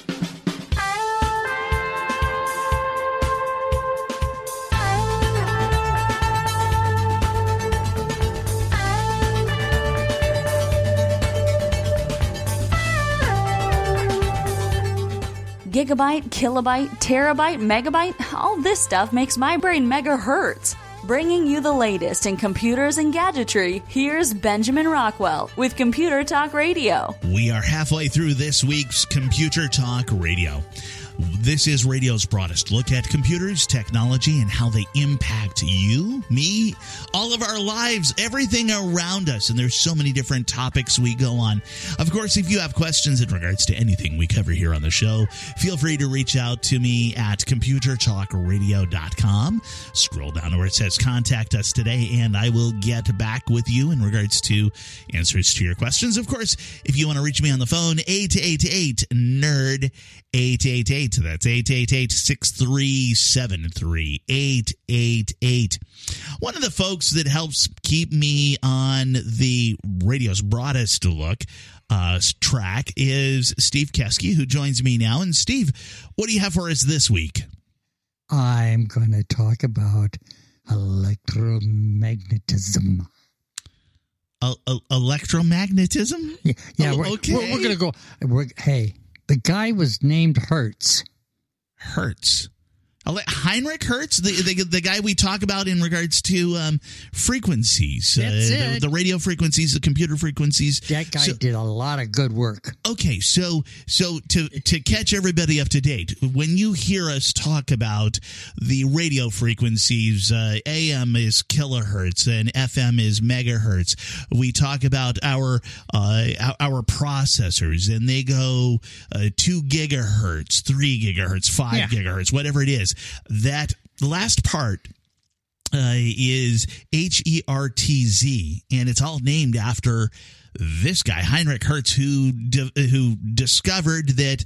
Gigabyte, kilobyte, terabyte, megabyte, all this stuff makes my brain mega hurts. Bringing you the latest in computers and gadgetry, here's Benjamin Rockwell with Computer Talk Radio. We are halfway through this week's Computer Talk Radio. This is radio's broadest look at computers, technology, and how they impact you, me, all of our lives, everything around us. And there's so many different topics we go on. Of course, if you have questions in regards to anything we cover here on the show, feel free to reach out to me at computer talk radio dot com. Scroll down to where it says contact us today, and I will get back with you in regards to answers to your questions. Of course, if you want to reach me on the phone, eight eight eight, N E R D, eight eight eight. That's eight eight eight, six three seven three, eight eight eight. One of the folks that helps keep me on the radio's broadest look uh, track is Steve Keski, who joins me now. And Steve, what do you have for us this week? I'm going to talk about electromagnetism. Uh, uh, electromagnetism? Yeah, yeah oh, we're, okay. we're, we're going to go. We're, hey, the guy was named Hertz. Hertz. Heinrich Hertz, the, the the guy we talk about in regards to um, frequencies, That's uh, it. The, the radio frequencies, the computer frequencies. That guy so, did a lot of good work. Okay, so so to to catch everybody up to date, when you hear us talk about the radio frequencies, uh, A M is kilohertz and F M is megahertz. We talk about our uh, our processors, and they go uh, two gigahertz, three gigahertz, five yeah. gigahertz, whatever it is. That last part uh, is H E R T Z, and it's all named after this guy, Heinrich Hertz, who di- who discovered that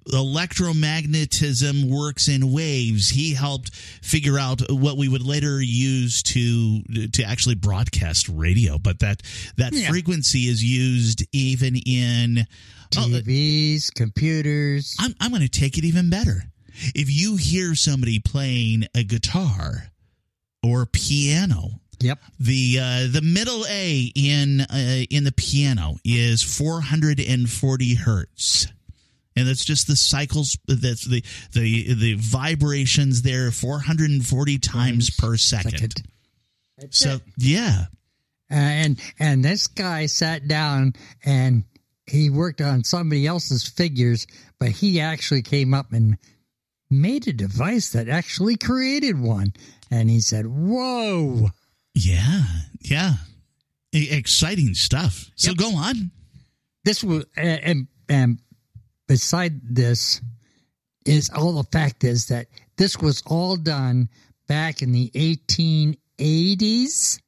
electromagnetism works in waves. He helped figure out what we would later use to to actually broadcast radio, but that that yeah. frequency is used even in T Vs, oh, computers. I'm I'm going to take it even better. If you hear somebody playing a guitar or piano, yep, the uh, the middle A in uh, in the piano is four hundred forty hertz, and that's just the cycles. That's the the the vibrations there, four hundred forty times per second. second. So it. yeah, uh, and and this guy sat down and he worked on somebody else's figures, but he actually came up and made a device that actually created one. And he said, whoa. Yeah, yeah. E- exciting stuff. So yep. Go on. This was, and, and beside this is all the fact is that this was all done back in the eighteen eighties.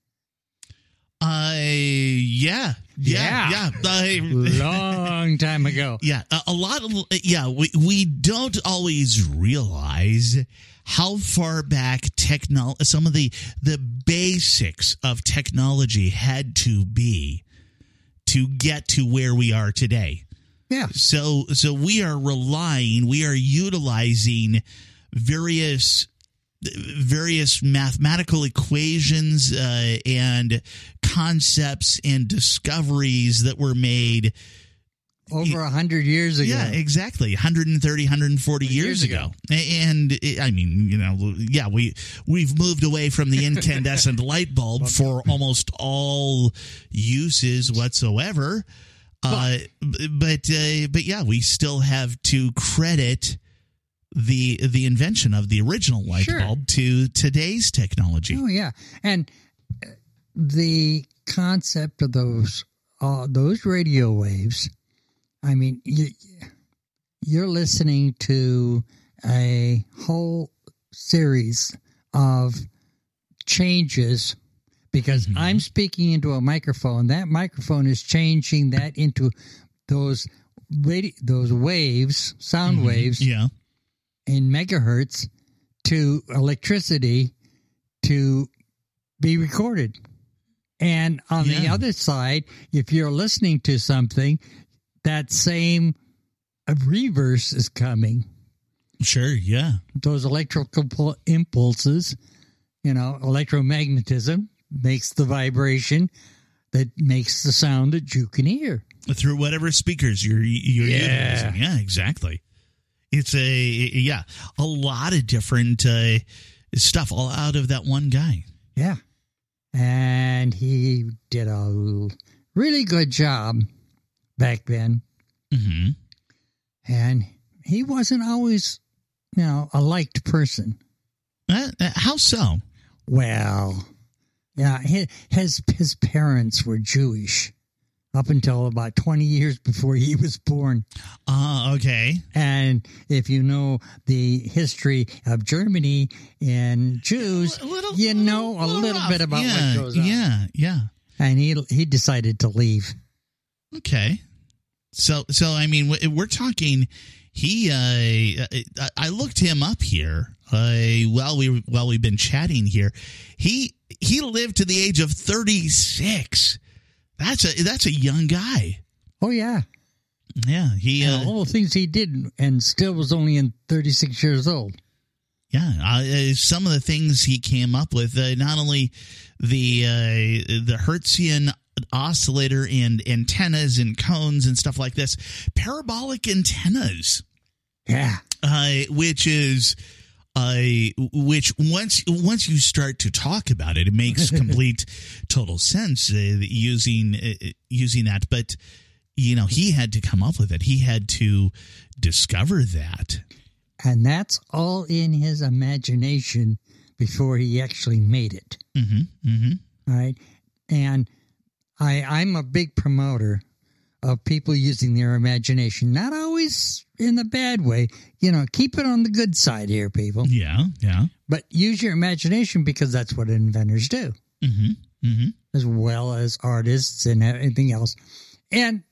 Uh, yeah, yeah, yeah. yeah. Uh, Long time ago. Yeah, a, a lot of, yeah, we, we don't always realize how far back techno- some of the, the basics of technology had to be to get to where we are today. Yeah. So, so we are relying, we are utilizing various various mathematical equations uh, and concepts and discoveries that were made over a hundred years ago. Yeah, exactly. one hundred thirty, one hundred forty years, years ago. ago. And it, I mean, you know, yeah, we, we've moved away from the incandescent light bulb for almost all uses whatsoever. Uh, but, uh, but yeah, we still have to credit the the invention of the original light sure. bulb to today's technology. Oh yeah, and the concept of those uh, those radio waves. I mean, you, you're listening to a whole series of changes because mm-hmm. I'm speaking into a microphone. That microphone is changing that into those radi- those waves, sound mm-hmm. waves, yeah, in megahertz to electricity to be recorded. And on yeah. the other side, if you're listening to something, that same reverse is coming. Sure, yeah. Those electrical impulses, you know, electromagnetism makes the vibration that makes the sound that you can hear. Through whatever speakers you're, you're yeah. utilizing. Yeah, exactly. It's a, yeah, a lot of different uh, stuff all out of that one guy. Yeah. And he did a really good job back then. Mm-hmm. And he wasn't always, you know, a liked person. Uh, how so? Well, yeah, his, his his parents were Jewish up until about twenty years before he was born. Ah, uh, okay. And if you know the history of Germany and Jews, a little, you know a little, little bit about yeah, what goes on. Yeah, yeah. And he he decided to leave. Okay. So, so I mean, we're talking. He, uh, I looked him up here uh, while we while we've been chatting here. He he lived to the age of thirty-six. That's a that's a young guy. Oh yeah, yeah. He uh, all the things he did, and still was only in thirty-six years old. Yeah, uh, some of the things he came up with, uh, not only the uh, the Hertzian oscillator and antennas and cones and stuff like this, parabolic antennas. Yeah, uh, which is. Uh, which once once you start to talk about it, it makes complete total sense uh, using uh, using that. But you know, he had to come up with it. He had to discover that, and that's all in his imagination before he actually made it. Mm-hmm, mm-hmm. All right, and I I'm a big promoter of people using their imagination, not always in the bad way. You know, keep it on the good side here, people. Yeah, yeah. But use your imagination because that's what inventors do, mm-hmm, mm-hmm. as well as artists and everything else. And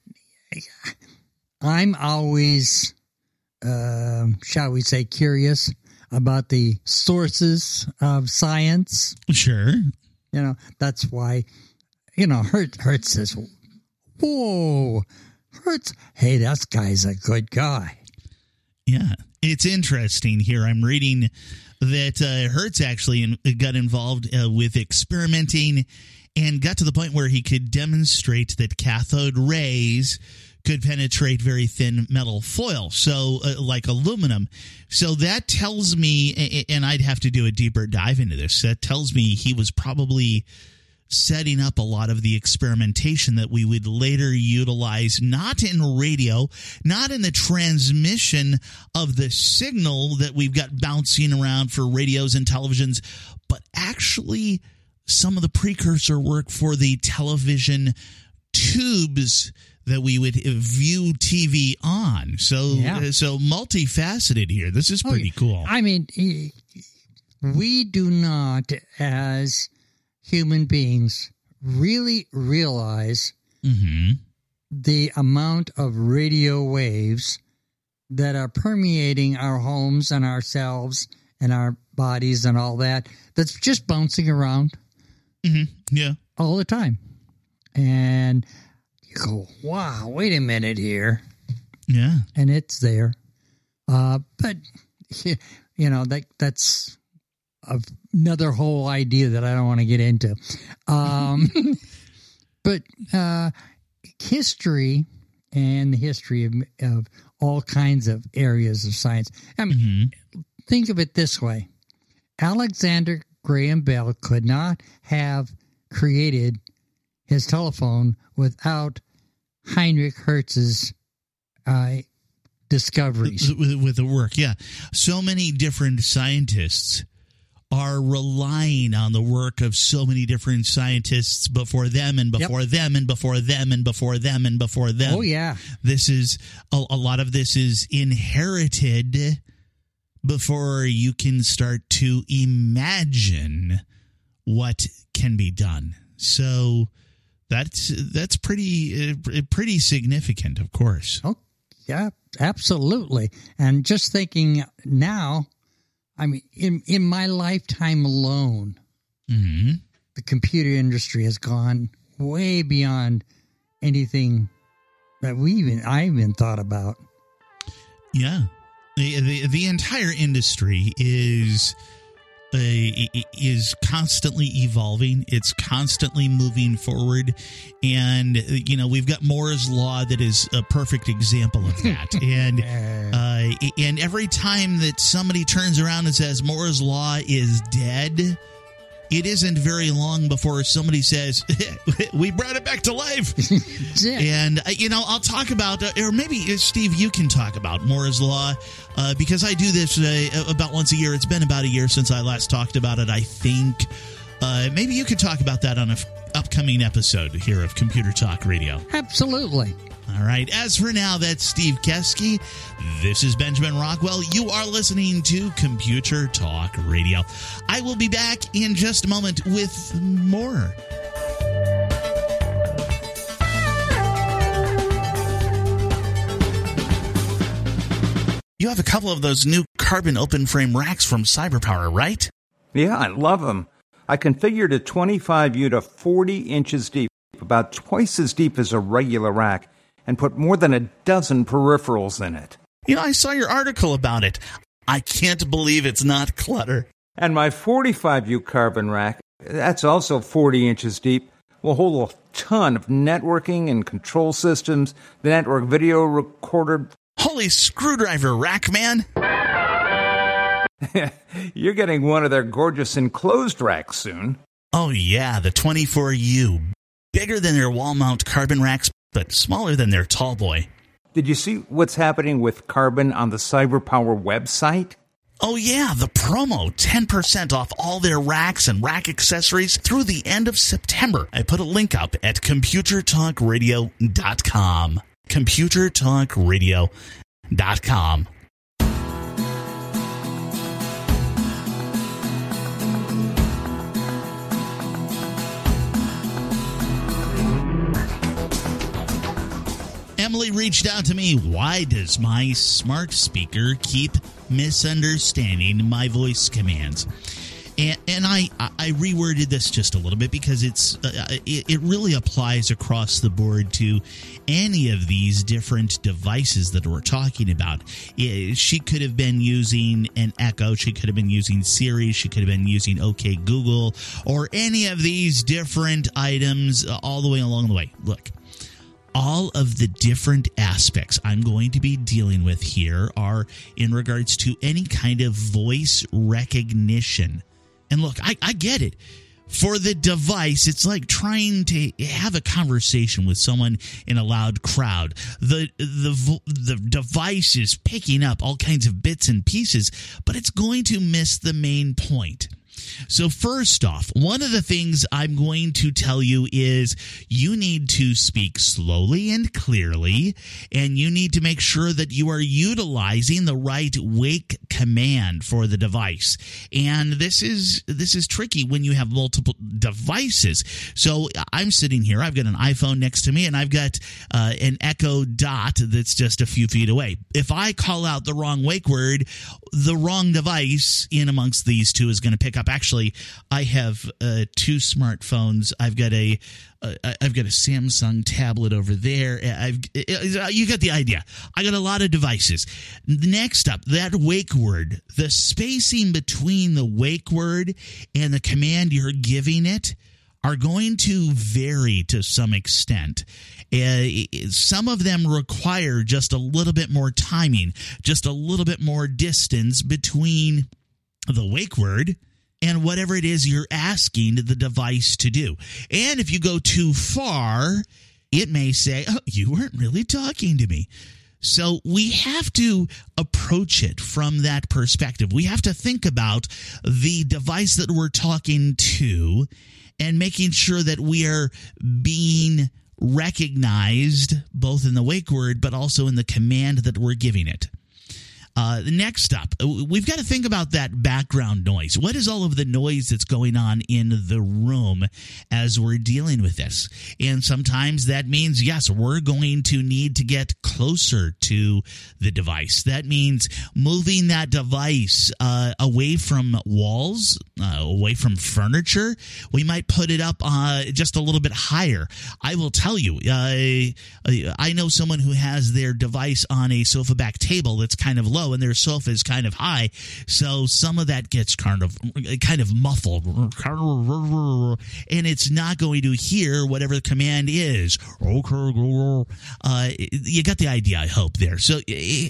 I'm always, uh, shall we say, curious about the sources of science. Sure. You know, that's why, you know, Hertz, Hertz says, whoa, Hertz, hey, that guy's a good guy. Yeah, it's interesting here. I'm reading that uh, Hertz actually in, got involved uh, with experimenting and got to the point where he could demonstrate that cathode rays could penetrate very thin metal foil, so uh, like aluminum. So that tells me, and I'd have to do a deeper dive into this, that tells me he was probably setting up a lot of the experimentation that we would later utilize, not in radio, not in the transmission of the signal that we've got bouncing around for radios and televisions, but actually some of the precursor work for the television tubes that we would view T V on. So, yeah. so multifaceted here. This is pretty oh, cool. I mean, we do not, as human beings, really realize mm-hmm. the amount of radio waves that are permeating our homes and ourselves and our bodies and all that, that's just bouncing around mm-hmm. yeah, all the time. And you go, wow, wait a minute here. Yeah. And it's there. Uh, but, you know, that that's another whole idea that I don't want to get into. Um, but uh, history and the history of, of all kinds of areas of science. I mean, mm-hmm. think of it this way. Alexander Graham Bell could not have created his telephone without Heinrich Hertz's uh, discoveries. With, with the work, yeah. So many different scientists are relying on the work of so many different scientists before them and before yep. them and before them and before them and before them. Oh, yeah. This is, a, a lot of this is inherited before you can start to imagine what can be done. So that's that's pretty uh, pretty significant, of course. Oh, yeah, absolutely. And just thinking now, I mean, in in my lifetime alone, mm-hmm. the computer industry has gone way beyond anything that we even I even thought about. Yeah, the the, the entire industry is uh, is constantly evolving. It's constantly moving forward, and you know we've got Moore's law that is a perfect example of that. and uh, and every time that somebody turns around and says Moore's law is dead, it isn't very long before somebody says, we brought it back to life. Yeah. And, uh, you know, I'll talk about, uh, or maybe, uh, Steve, you can talk about Moore's Law, uh, because I do this uh, about once a year. It's been about a year since I last talked about it, I think. Uh, maybe you could talk about that on an f- upcoming episode here of Computer Talk Radio. Absolutely. All right. As for now, that's Steve Kesky. This is Benjamin Rockwell. You are listening to Computer Talk Radio. I will be back in just a moment with more. You have a couple of those new carbon open frame racks from CyberPower, right? Yeah, I love them. I configured a twenty-five U to forty inches deep, about twice as deep as a regular rack, and put more than a dozen peripherals in it. You know, I saw your article about it. I can't believe it's not clutter. And my forty-five U carbon rack, that's also forty inches deep, will hold a ton of networking and control systems, the network video recorder. Holy screwdriver rack, man! You're getting one of their gorgeous enclosed racks soon. Oh yeah, the twenty-four U. Bigger than their wall mount carbon racks, but smaller than their tall boy. Did you see what's happening with Carbon on the CyberPower website? Oh yeah, the promo, ten percent off all their racks and rack accessories through the end of September. I put a link up at computer talk radio dot com. computer talk radio dot com. Emily reached out to me. Why does my smart speaker keep misunderstanding my voice commands? And, and I, I reworded this just a little bit because it's uh, it, it really applies across the board to any of these different devices that we're talking about. It, she could have been using an Echo. She could have been using Siri. She could have been using OK Google or any of these different items uh, all the way along the way. Look. All of the different aspects I'm going to be dealing with here are in regards to any kind of voice recognition. And look, I, I get it. For the device, it's like trying to have a conversation with someone in a loud crowd. The, the, the device is picking up all kinds of bits and pieces, but it's going to miss the main point. So first off, one of the things I'm going to tell you is you need to speak slowly and clearly, and you need to make sure that you are utilizing the right wake command for the device. And this is this is tricky when you have multiple devices. So I'm sitting here, I've got an iPhone next to me, and I've got uh, an Echo Dot that's just a few feet away. If I call out the wrong wake word, the wrong device in amongst these two is going to pick up. Actually, I have uh, two smartphones. I've got a, uh, I've got a Samsung tablet over there. I've, you got the idea. I got a lot of devices. Next up, that wake word, the spacing between the wake word and the command you're giving it are going to vary to some extent. Uh, some of them require just a little bit more timing, just a little bit more distance between the wake word and whatever it is you're asking the device to do. And if you go too far, it may say, oh, you weren't really talking to me. So we have to approach it from that perspective. We have to think about the device that we're talking to and making sure that we are being recognized both in the wake word but also in the command that we're giving it. Uh, next up, we've got to think about that background noise. What is all of the noise that's going on in the room as we're dealing with this? And sometimes that means, yes, we're going to need to get closer to the device. That means moving that device uh, away from walls, uh, away from furniture. We might put it up uh, just a little bit higher. I will tell you, uh, I know someone who has their device on a sofa back table that's kind of low, and their sofa is kind of high, so some of that gets kind of kind of muffled, and it's not going to hear whatever the command is. Uh, you got the idea, I hope, there. So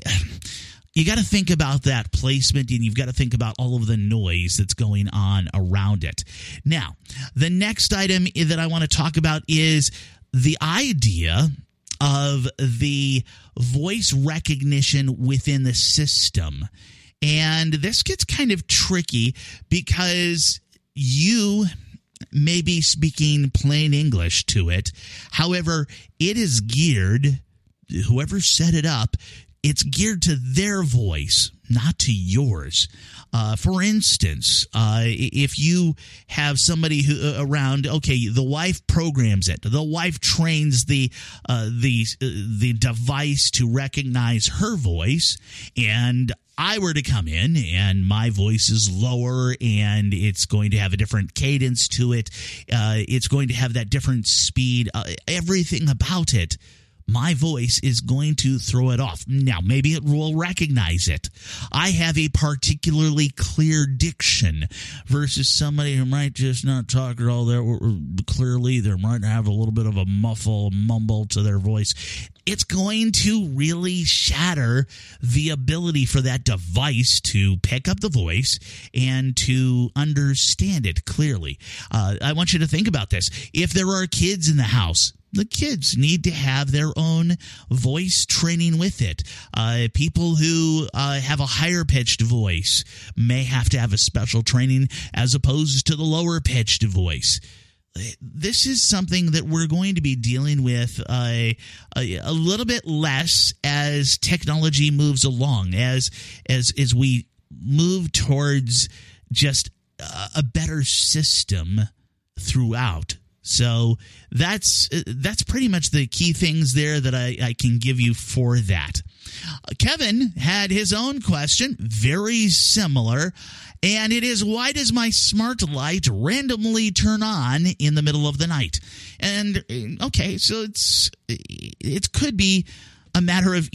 you got to think about that placement, and you've got to think about all of the noise that's going on around it. Now, the next item that I want to talk about is the idea of the voice recognition within the system. And this gets kind of tricky because you may be speaking plain English to it. However, it is geared, whoever set it up, it's geared to their voice, not to yours. Uh, for instance, uh, if you have somebody who uh, around, okay, the wife programs it. The wife trains the uh, the uh, the device to recognize her voice, and I were to come in and my voice is lower and it's going to have a different cadence to it. Uh, it's going to have that different speed. Uh, everything about it. My voice is going to throw it off. Now, maybe it will recognize it. I have a particularly clear diction versus somebody who might just not talk all that clearly. They might have a little bit of a muffle, mumble to their voice. It's going to really shatter the ability for that device to pick up the voice and to understand it clearly. Uh, I want you to think about this. If there are kids in the house, the kids need to have their own voice training with it. Uh, people who uh, have a higher-pitched voice may have to have a special training as opposed to the lower-pitched voice. This is something that we're going to be dealing with uh, a, a little bit less as technology moves along, as as as we move towards just a better system throughout. So that's that's pretty much the key things there that I, I can give you for that. Uh, Kevin had his own question, very similar, and it is, why does my smart light randomly turn on in the middle of the night? And, okay, so it's it could be a matter of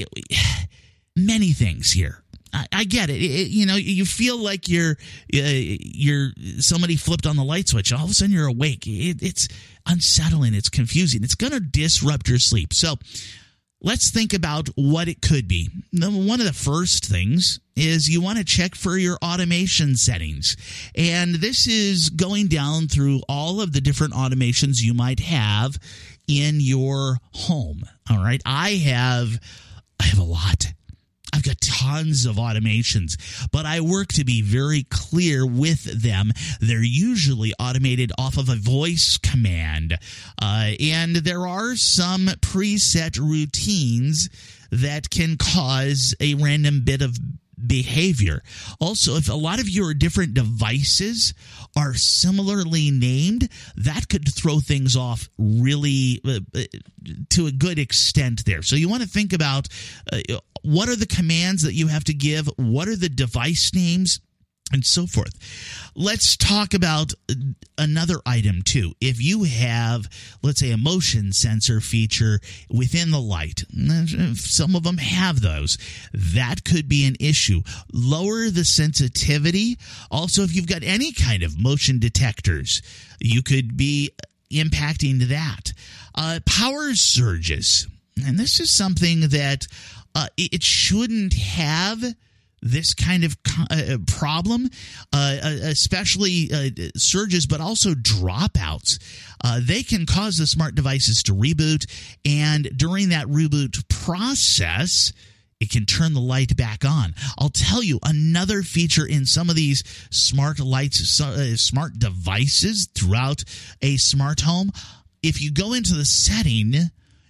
many things here. I, I get it. it. You know, you feel like you're uh, you're somebody flipped on the light switch. All of a sudden, you're awake. It, it's unsettling. It's confusing. It's going to disrupt your sleep. So let's think about what it could be. One of the first things is you want to check for your automation settings. And this is going down through all of the different automations you might have in your home. All right. I have I have a lot. I've got tons of automations, but I work to be very clear with them. They're usually automated off of a voice command, uh, and there are some preset routines that can cause a random bit of behavior. Also, if a lot of your different devices are similarly named, that could throw things off really uh, to a good extent there. So you want to think about uh, what are the commands that you have to give, what are the device names, and so forth. Let's talk about another item, too. If you have, let's say, a motion sensor feature within the light, some of them have those, that could be an issue. Lower the sensitivity. Also, if you've got any kind of motion detectors, you could be impacting that. Uh, power surges. And this is something that uh, it shouldn't have this kind of uh, problem, uh, especially uh, surges, but also dropouts. Uh, they can cause the smart devices to reboot, and during that reboot process, it can turn the light back on. I'll tell you another feature in some of these smart lights, uh, smart devices throughout a smart home. If you go into the setting,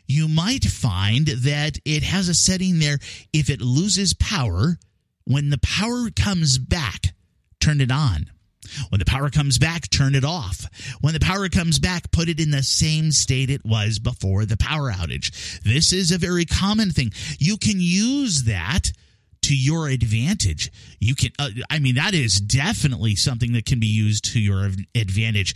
you might find that it has a setting there. If it loses power, when the power comes back, turn it on. When the power comes back, turn it off. When the power comes back, put it in the same state it was before the power outage. This is a very common thing. You can use that to your advantage. You can, uh, I mean, that is definitely something that can be used to your advantage,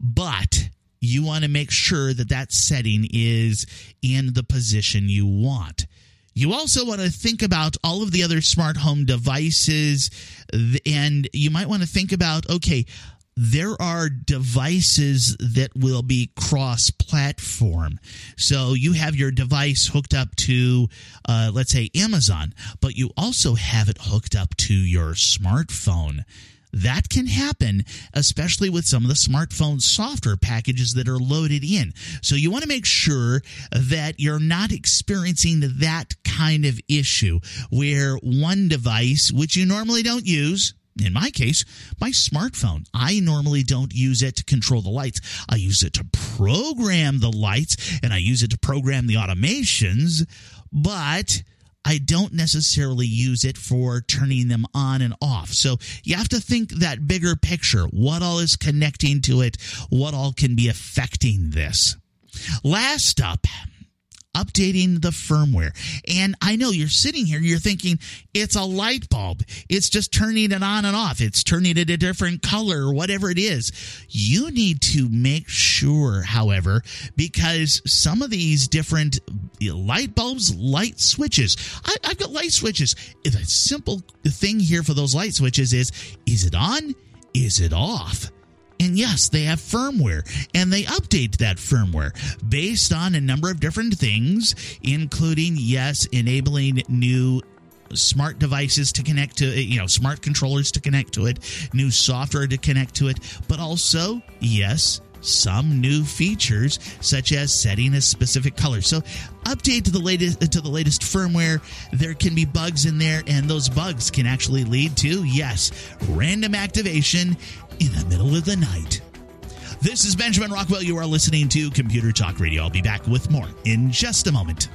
but you want to make sure that that setting is in the position you want. You also want to think about all of the other smart home devices, and you might want to think about, okay, there are devices that will be cross-platform. So you have your device hooked up to, uh, let's say, Amazon, but you also have it hooked up to your smartphone. That can happen, especially with some of the smartphone software packages that are loaded in. So you want to make sure that you're not experiencing that kind of issue where one device, which you normally don't use, in my case, my smartphone, I normally don't use it to control the lights. I use it to program the lights, and I use it to program the automations, but I don't necessarily use it for turning them on and off. So you have to think that bigger picture, what all is connecting to it, what all can be affecting this. Last up, updating the firmware. And I know you're sitting here, you're thinking, it's a light bulb. It's just turning it on and off. It's turning it a different color or whatever it is. You need to make sure, however, because some of these different light bulbs, light switches, I, I've got light switches. The simple thing here for those light switches is, is it on? Is it off? And yes, they have firmware, and they update that firmware based on a number of different things, including, yes, enabling new smart devices to connect to it, you know, smart controllers to connect to it, new software to connect to it, but also, yes, some new features such as setting a specific color. So update to the latest to the latest firmware. There can be bugs in there, and those bugs can actually lead to, yes, random activation in the middle of the night. This is Benjamin Rockwell. You are listening to Computer Talk Radio. I'll be back with more in just a moment.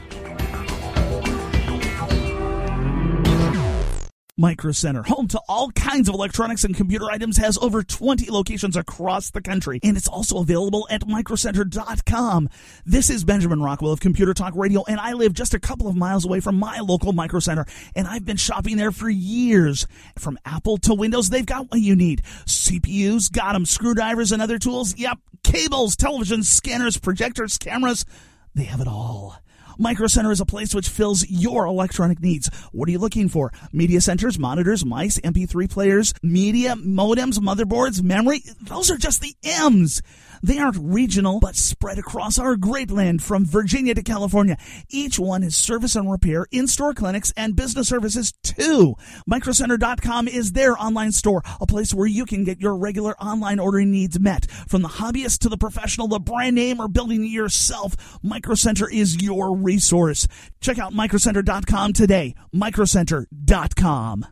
Micro Center, home to all kinds of electronics and computer items, has over twenty locations across the country, and it's also available at micro center dot com. This is Benjamin Rockwell of Computer Talk Radio, and I live just a couple of miles away from my local Micro Center, and I've been shopping there for years. From Apple to Windows, they've got what you need. C P Us, got them. Screwdrivers and other tools, yep. Cables, televisions, scanners, projectors, cameras, they have it all. Micro Center is a place which fills your electronic needs. What are you looking for? Media centers, monitors, mice, M P three players, media, modems, motherboards, memory. Those are just the M's. They aren't regional, but spread across our great land from Virginia to California. Each one is service and repair, in-store clinics, and business services too. micro center dot com is their online store, a place where you can get your regular online ordering needs met. From the hobbyist to the professional, the brand name, or building it yourself, Micro Center is your resource. Check out micro center dot com today. micro center dot com.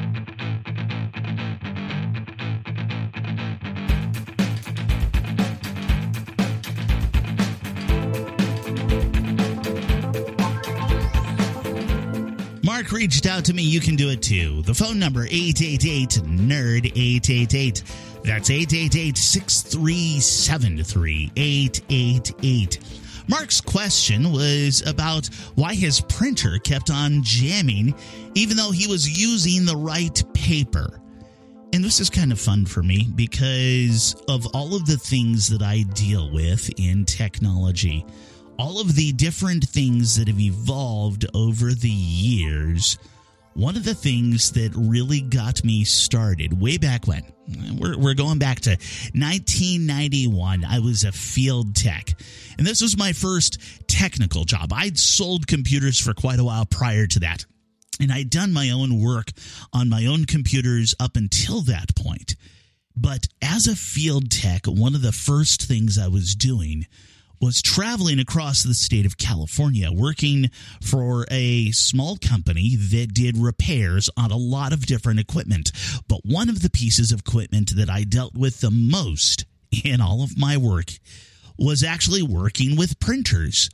Mark reached out to me. You can do it too. The phone number, eight eight eight, N E R D, eight eight eight. That's eight eight eight, six three seven three, eight eight eight. Mark's question was about why his printer kept on jamming even though he was using the right paper. And this is kind of fun for me because of all of the things that I deal with in technology, all of the different things that have evolved over the years. One of the things that really got me started way back when, we're, we're going back to nineteen ninety-one, I was a field tech. And this was my first technical job. I'd sold computers for quite a while prior to that. And I'd done my own work on my own computers up until that point. But as a field tech, one of the first things I was doing was traveling across the state of California, working for a small company that did repairs on a lot of different equipment. But one of the pieces of equipment that I dealt with the most in all of my work was actually working with printers.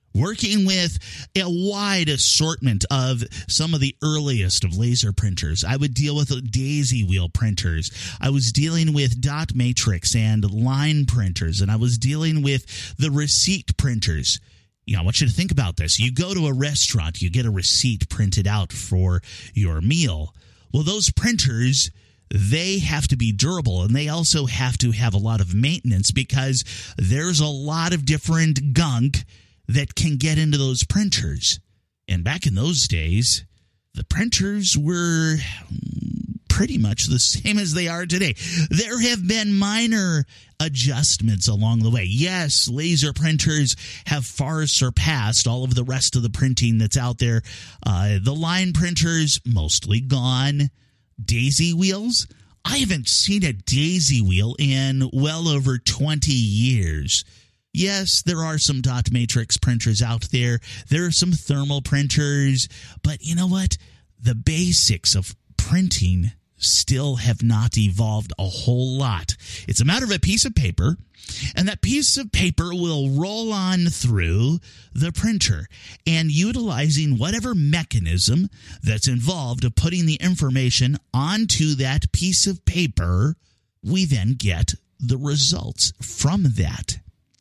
working with a wide assortment of some of the earliest of laser printers. I would deal with daisy wheel printers. I was dealing with dot matrix and line printers, and I was dealing with the receipt printers. You know, I want you to think about this. You go to a restaurant, you get a receipt printed out for your meal. Well, those printers, they have to be durable, and they also have to have a lot of maintenance because there's a lot of different gunk that can get into those printers. And back in those days, the printers were pretty much the same as they are today. There have been minor adjustments along the way. Yes, laser printers have far surpassed all of the rest of the printing that's out there. Uh, the line printers, mostly gone. Daisy wheels? I haven't seen a daisy wheel in well over twenty years. Yes, there are some dot matrix printers out there. There are some thermal printers. But you know what? The basics of printing still have not evolved a whole lot. It's a matter of a piece of paper, and that piece of paper will roll on through the printer. And utilizing whatever mechanism that's involved of putting the information onto that piece of paper, we then get the results from that.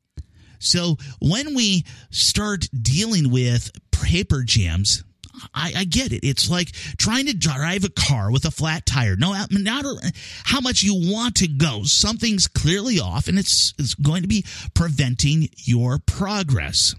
So when we start dealing with paper jams, I, I get it. It's like trying to drive a car with a flat tire. No matter how much you want to go, something's clearly off, and it's, it's going to be preventing your progress.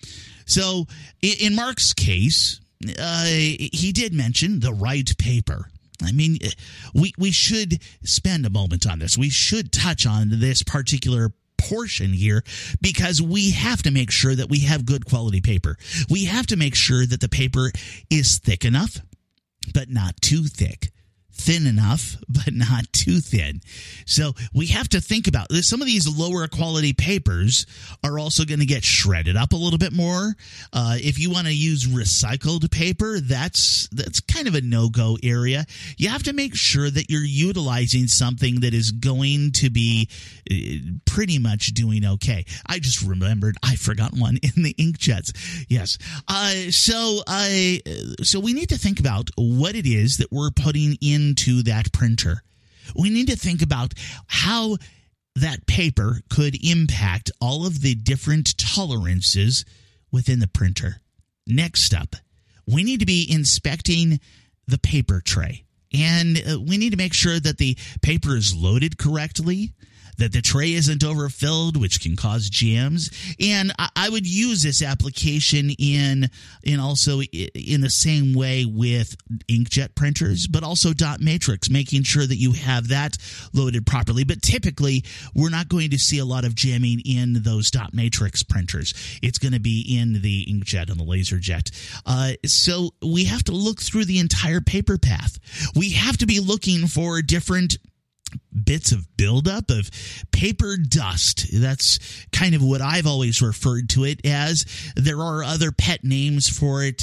So in Mark's case, uh, he did mention the right paper. I mean, we, we should spend a moment on this. We should touch on this particular portion here because we have to make sure that we have good quality paper. We have to make sure that the paper is thick enough, but not too thick. Thin enough, but not too thin. So we have to think about this. Some of these lower quality papers are also going to get shredded up a little bit more. Uh, if you want to use recycled paper, that's that's kind of a no-go area. You have to make sure that you're utilizing something that is going to be uh, pretty much doing okay. I just remembered I forgot one in the inkjets. Yes. Uh, so I uh, so we need to think about what it is that we're putting in into that printer. We need to think about how that paper could impact all of the different tolerances within the printer. Next up, we need to be inspecting the paper tray. And uh, we need to make sure that the paper is loaded correctly, that the tray isn't overfilled, which can cause jams. And I, I would use this application in, in also in the same way with inkjet printers, but also dot matrix, making sure that you have that loaded properly. But typically, we're not going to see a lot of jamming in those dot matrix printers. It's going to be in the inkjet and the laserjet. Uh, so we have to look through the entire paper path. We have to be looking for different bits of buildup of paper dust. That's kind of what I've always referred to it as. There are other pet names for it,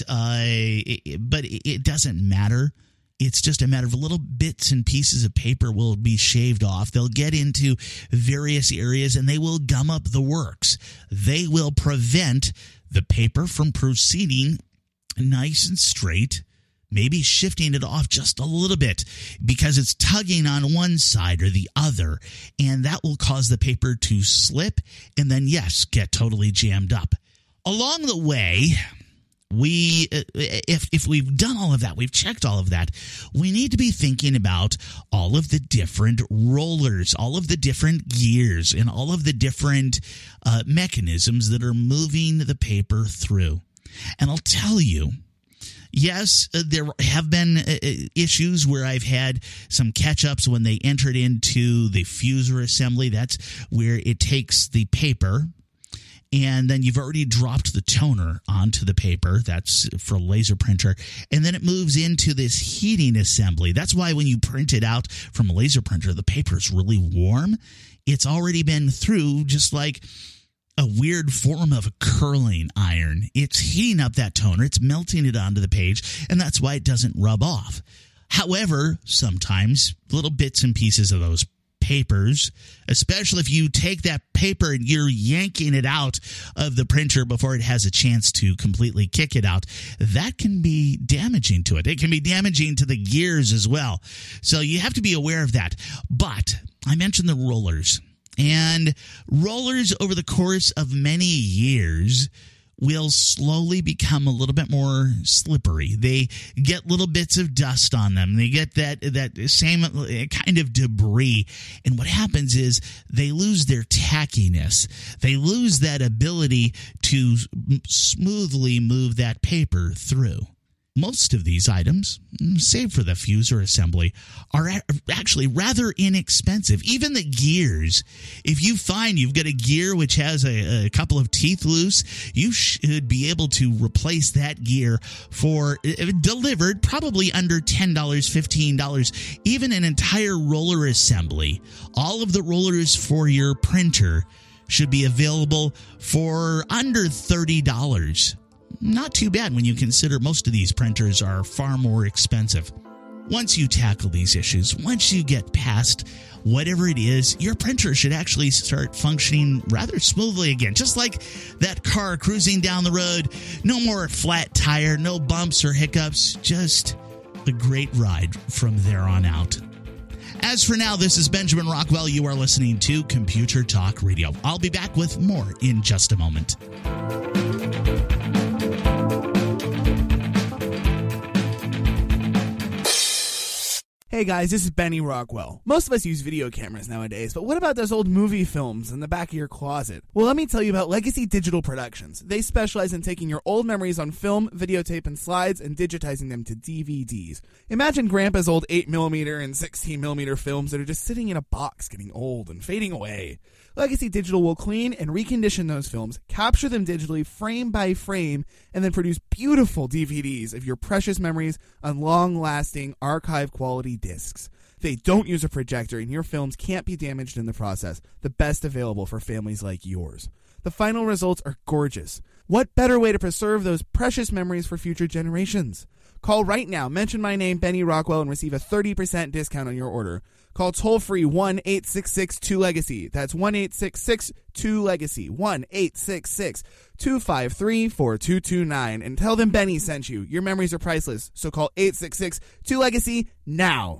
uh, but it doesn't matter. It's just a matter of little bits and pieces of paper will be shaved off. They'll get into various areas and they will gum up the works. They will prevent the paper from proceeding nice and straight, maybe shifting it off just a little bit because it's tugging on one side or the other, and that will cause the paper to slip and then, yes, get totally jammed up. Along the way, we if if we've done all of that, we've checked all of that, we need to be thinking about all of the different rollers, all of the different gears, and all of the different uh, mechanisms that are moving the paper through. And I'll tell you, yes, uh, there have been uh, issues where I've had some catch-ups when they entered into the fuser assembly. That's where it takes the paper, and then you've already dropped the toner onto the paper. That's for a laser printer. And then it moves into this heating assembly. That's why when you print it out from a laser printer, the paper is really warm. It's already been through just like a weird form of a curling iron. It's heating up that toner. It's melting it onto the page, and that's why it doesn't rub off. However, sometimes little bits and pieces of those papers, especially if you take that paper and you're yanking it out of the printer before it has a chance to completely kick it out, that can be damaging to it. It can be damaging to the gears as well. So you have to be aware of that. But I mentioned the rollers. And rollers over the course of many years will slowly become a little bit more slippery. They get little bits of dust on them. They get that that same kind of debris. And what happens is they lose their tackiness. They lose that ability to smoothly move that paper through. Most of these items, save for the fuser assembly, are actually rather inexpensive. Even the gears. If you find you've got a gear which has a, a couple of teeth loose, you should be able to replace that gear for delivered probably under ten dollars, fifteen dollars. Even an entire roller assembly. All of the rollers for your printer should be available for under thirty dollars. Not too bad when you consider most of these printers are far more expensive. Once you tackle these issues, once you get past whatever it is, your printer should actually start functioning rather smoothly again. Just like that car cruising down the road. No more flat tire, no bumps or hiccups. Just a great ride from there on out. As for now, this is Benjamin Rockwell. You are listening to Computer Talk Radio. I'll be back with more in just a moment. Hey guys, this is Benny Rockwell. Most of us use video cameras nowadays, but what about those old movie films in the back of your closet? Well, let me tell you about Legacy Digital Productions. They specialize in taking your old memories on film, videotape, and slides and digitizing them to D V Ds. Imagine Grandpa's old eight millimeter and sixteen millimeter films that are just sitting in a box getting old and fading away. Legacy Digital will clean and recondition those films, capture them digitally frame by frame, and then produce beautiful D V Ds of your precious memories on long-lasting, archive-quality discs. They don't use a projector, and your films can't be damaged in the process, the best available for families like yours. The final results are gorgeous. What better way to preserve those precious memories for future generations? Call right now, mention my name, Benny Rockwell, and receive a thirty percent discount on your order. Call toll-free one eight six six two legacy. That's one eight six six two legacy. one eight six six two five three four two two nine. And tell them Benny sent you. Your memories are priceless. So call eight six six two legacy now.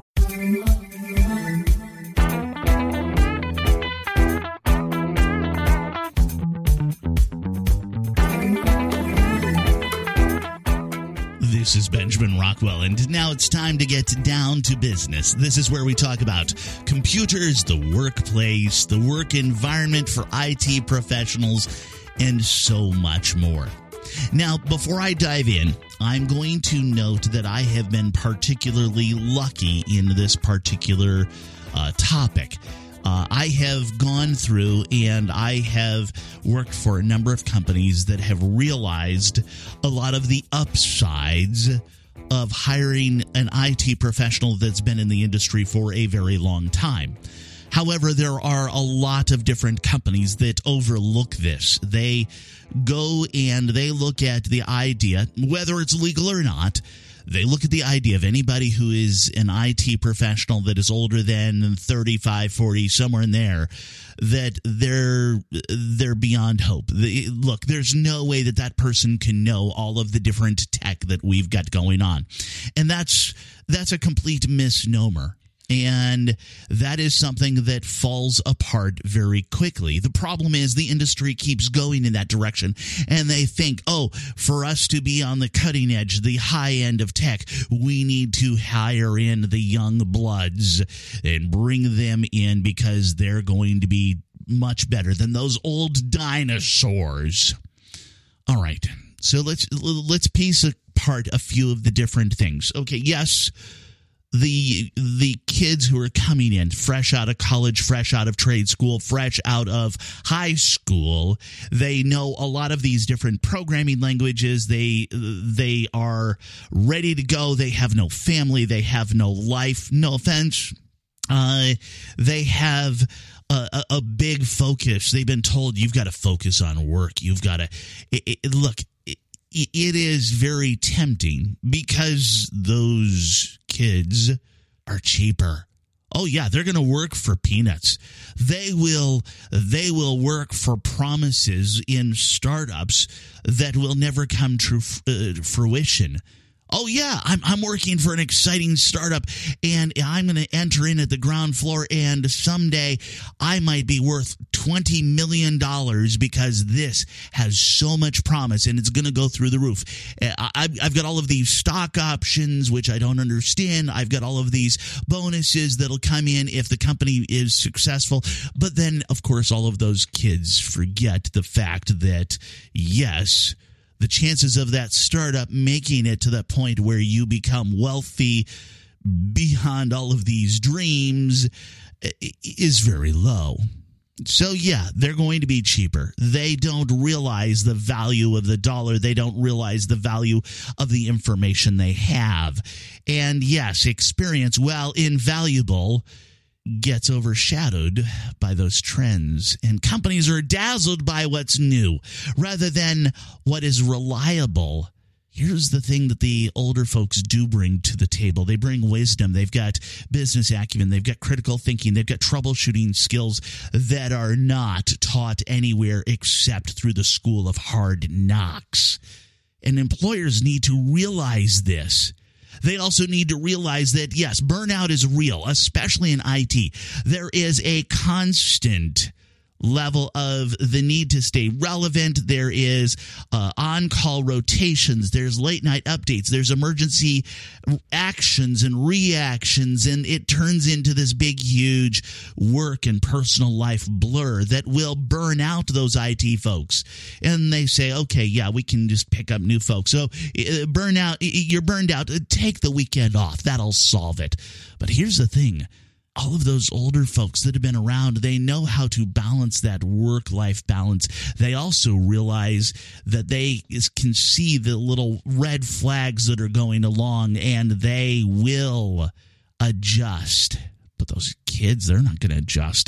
This is Benjamin Rockwell, and now it's time to get down to business. This is where we talk about computers, the workplace, the work environment for I T professionals, and so much more. Now, before I dive in, I'm going to note that I have been particularly lucky in this particular uh, topic. Uh, I have gone through and I have worked for a number of companies that have realized a lot of the upsides of hiring an I T professional that's been in the industry for a very long time. However, there are a lot of different companies that overlook this. They go and they look at the idea, whether it's legal or not. They look at the idea of anybody who is an I T professional that is older than thirty-five, forty, somewhere in there, that they're they're beyond hope. They, look, there's no way that that person can know all of the different tech that we've got going on. And that's that's a complete misnomer. And that is something that falls apart very quickly. The problem is the industry keeps going in that direction, and they think, oh, for us to be on the cutting edge, the high end of tech, we need to hire in the young bloods and bring them in because they're going to be much better than those old dinosaurs. All right, so let's let's piece apart a few of the different things. Okay, yes. The the kids who are coming in fresh out of college, fresh out of trade school, fresh out of high school, they know a lot of these different programming languages. They they are ready to go. They have no family. They have no life. No offense. Uh, they have a, a big focus. They've been told you've got to focus on work. You've got to it, it, look. It, it is very tempting because those kids are cheaper. Oh yeah, they're going to work for peanuts. They will they will work for promises in startups that will never come to uh, fruition. Oh yeah, I'm I'm working for an exciting startup, and I'm going to enter in at the ground floor, and someday I might be worth twenty million dollars because this has so much promise, and it's going to go through the roof. I've, I've got all of these stock options, which I don't understand. I've got all of these bonuses that'll come in if the company is successful. But then, of course, all of those kids forget the fact that, yes, the chances of that startup making it to that point where you become wealthy beyond all of these dreams is very low. So, yeah, they're going to be cheaper. They don't realize the value of the dollar. They don't realize the value of the information they have. And, yes, experience, while invaluable, gets overshadowed by those trends, and companies are dazzled by what's new rather than what is reliable. Here's the thing that the older folks do bring to the table. They bring wisdom. They've got business acumen. They've got critical thinking. They've got troubleshooting skills that are not taught anywhere except through the school of hard knocks. And employers need to realize this. They also need to realize that, yes, burnout is real, especially in I T. There is a constant level of the need to stay relevant. There is uh, on-call rotations. There's late-night updates. There's emergency actions and reactions, and it turns into this big, huge work and personal life blur that will burn out those I T folks. And they say, okay, yeah, we can just pick up new folks. So uh, burn out, you're burned out. Take the weekend off. That'll solve it. But here's the thing. All of those older folks that have been around, they know how to balance that work-life balance. They also realize that they can see the little red flags that are going along, and they will adjust. But those kids, they're not going to adjust.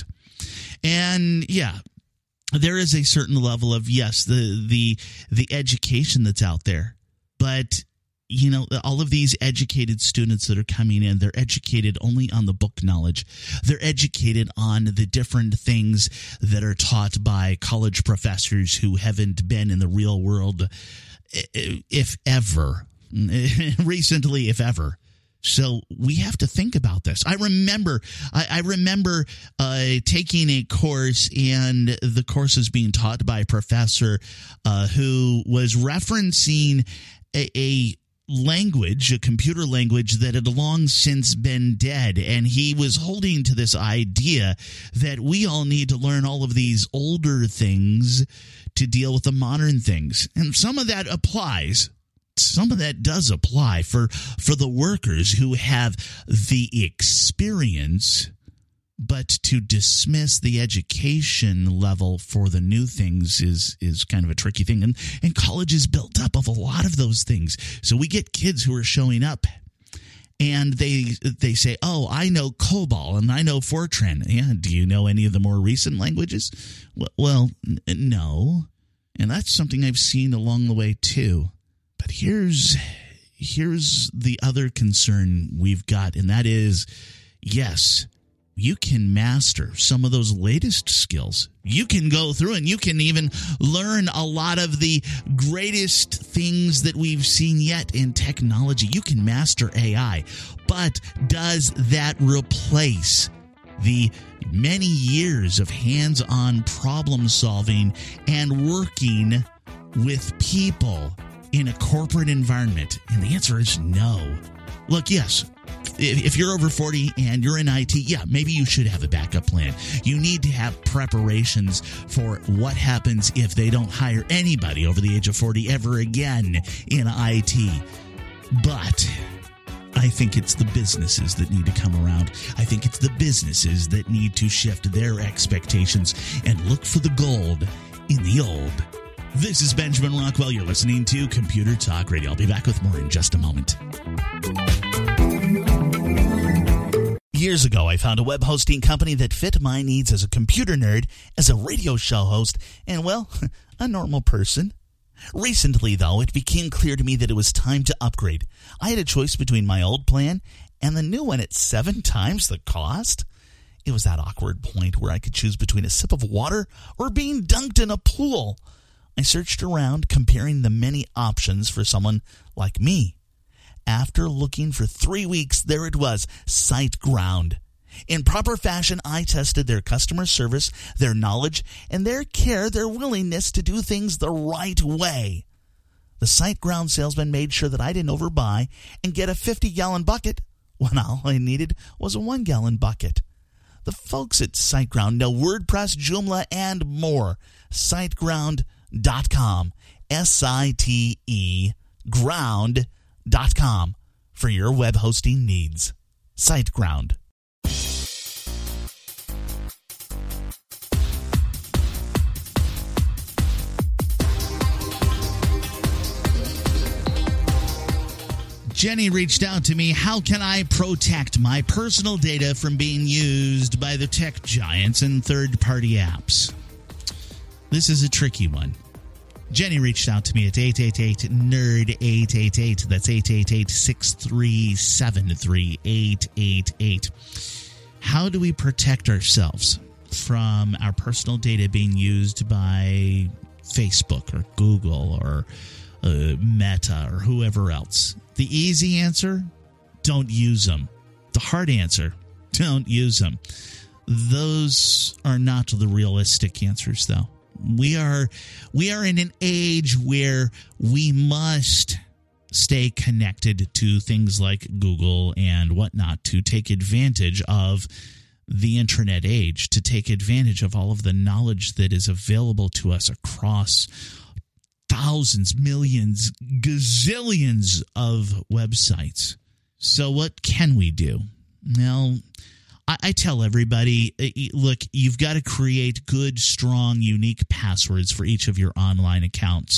And, yeah, there is a certain level of, yes, the the the education that's out there. But you know, all of these educated students that are coming in, they're educated only on the book knowledge. They're educated on the different things that are taught by college professors who haven't been in the real world, if ever, recently, if ever. So we have to think about this. I remember, I, I remember uh, taking a course, and the course was being taught by a professor uh, who was referencing a, a language, a computer language that had long since been dead. And he was holding to this idea that we all need to learn all of these older things to deal with the modern things. And some of that applies. Some of that does apply for, for the workers who have the experience. But to dismiss the education level for the new things is is kind of a tricky thing. And, and college is built up of a lot of those things. So we get kids who are showing up, and they they say, oh, I know COBOL and I know Fortran. Yeah, do you know any of the more recent languages? Well, well n- no. And that's something I've seen along the way too. But here's here's the other concern we've got, and that is, yes, you can master some of those latest skills. You can go through and you can even learn a lot of the greatest things that we've seen yet in technology. You can master A I. But does that replace the many years of hands-on problem solving and working with people in a corporate environment? And the answer is no. Look, yes, if you're over forty and you're in I T, yeah, maybe you should have a backup plan. You need to have preparations for what happens if they don't hire anybody over the age of forty ever again in I T. But I think it's the businesses that need to come around. I think it's the businesses that need to shift their expectations and look for the gold in the old. This is Benjamin Rockwell. You're listening to Computer Talk Radio. I'll be back with more in just a moment. Years ago, I found a web hosting company that fit my needs as a computer nerd, as a radio show host, and, well, a normal person. Recently, though, it became clear to me that it was time to upgrade. I had a choice between my old plan and the new one at seven times the cost? It was that awkward point where I could choose between a sip of water or being dunked in a pool. I searched around, comparing the many options for someone like me. After looking for three weeks, there it was, SiteGround. In proper fashion, I tested their customer service, their knowledge, and their care, their willingness to do things the right way. The SiteGround salesman made sure that I didn't overbuy and get a fifty-gallon bucket when all I needed was a one-gallon bucket. The folks at SiteGround know WordPress, Joomla, and more. SiteGround dot com. S I T E ground dot com for your web hosting needs. SiteGround. Jenny reached out to me. How can I protect my personal data from being used by the tech giants and third-party apps? This is a tricky one. Jenny reached out to me at eight eight eight N E R D eight eight eight. That's eight eight eight, six three seven, three eight eight eight. How do we protect ourselves from our personal data being used by Facebook or Google or uh, Meta or whoever else? The easy answer, don't use them. The hard answer, don't use them. Those are not the realistic answers, though. We are we are in an age where we must stay connected to things like Google and whatnot to take advantage of the internet age, to take advantage of all of the knowledge that is available to us across thousands, millions, gazillions of websites. So what can we do? Well, I, I tell everybody, look, you've got to create good, strong, unique passwords for each of your online accounts.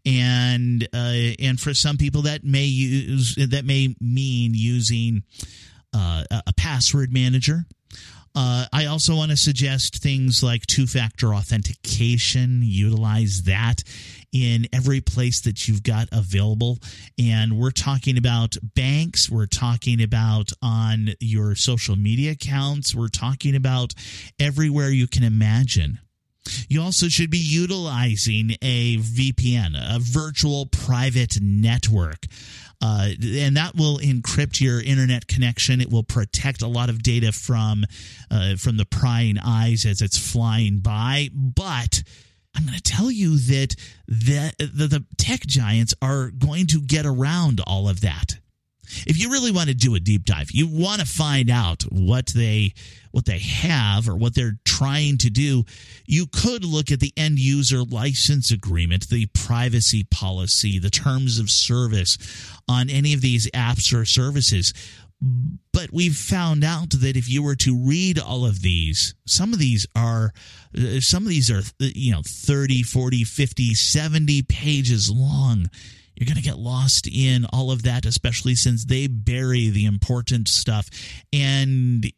And uh, and for some people that may use that may mean using uh, a password manager. Uh, I also want to suggest things like two-factor authentication. Utilize that in every place that you've got available. And we're talking about banks. We're talking about on your social media accounts. We're talking about everywhere you can imagine. You also should be utilizing a V P N, a virtual private network. Uh, and that will encrypt your internet connection. It will protect a lot of data from uh, from the prying eyes as it's flying by. But I'm going to tell you that the, the, the tech giants are going to get around all of that. If you really want to do a deep dive, you want to find out what they what they have or what they're trying to do, you could look at the end user license agreement, the privacy policy, the terms of service on any of these apps or services. But we've found out that if you were to read all of these, some of these are some of these are you know thirty, forty, fifty, seventy pages long. You're going to get lost in all of that, especially since they bury the important stuff. And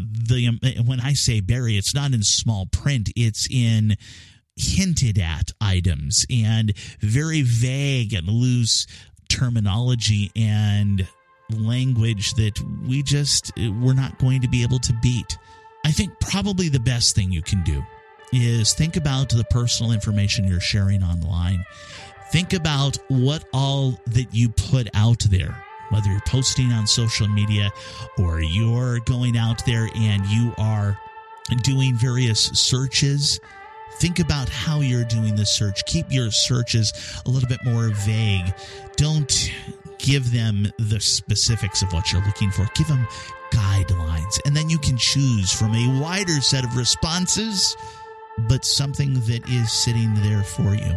the when I say bury, it's not in small print. It's in hinted at items and very vague and loose terminology and language that we just we're not going to be able to beat. I think probably the best thing you can do is think about the personal information you're sharing online. Think about what all that you put out there, whether you're posting on social media or you're going out there and you are doing various searches. Think about how you're doing the search. Keep your searches a little bit more vague. Don't give them the specifics of what you're looking for. Give them guidelines, and then you can choose from a wider set of responses, but something that is sitting there for you.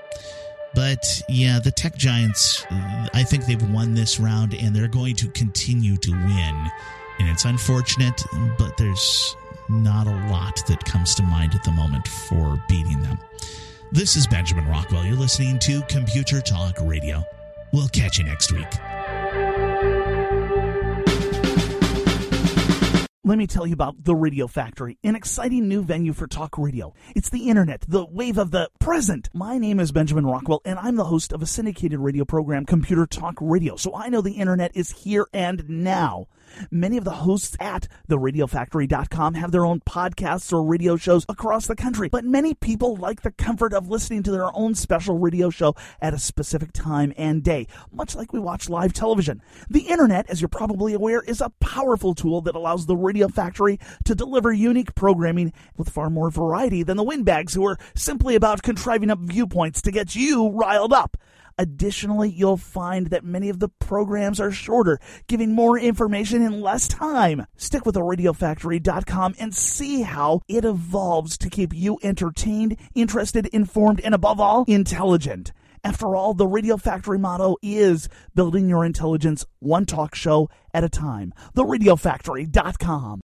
But, yeah, the tech giants, I think they've won this round, and they're going to continue to win. And it's unfortunate, but there's not a lot that comes to mind at the moment for beating them. This is Benjamin Rockwell. You're listening to Computer Talk Radio. We'll catch you next week. Let me tell you about The Radio Factory, an exciting new venue for talk radio. It's the internet, the wave of the present. My name is Benjamin Rockwell, and I'm the host of a syndicated radio program, Computer Talk Radio, so I know the internet is here and now. Many of the hosts at the radio factory dot com have their own podcasts or radio shows across the country, but many people like the comfort of listening to their own special radio show at a specific time and day, much like we watch live television. The internet, as you're probably aware, is a powerful tool that allows the Radio Factory to deliver unique programming with far more variety than the windbags who are simply about contriving up viewpoints to get you riled up. Additionally, you'll find that many of the programs are shorter, giving more information in less time. Stick with the radio factory dot com and see how it evolves to keep you entertained, interested, informed, and above all, intelligent. After all, the Radio Factory motto is building your intelligence one talk show at a time. the radio factory dot com.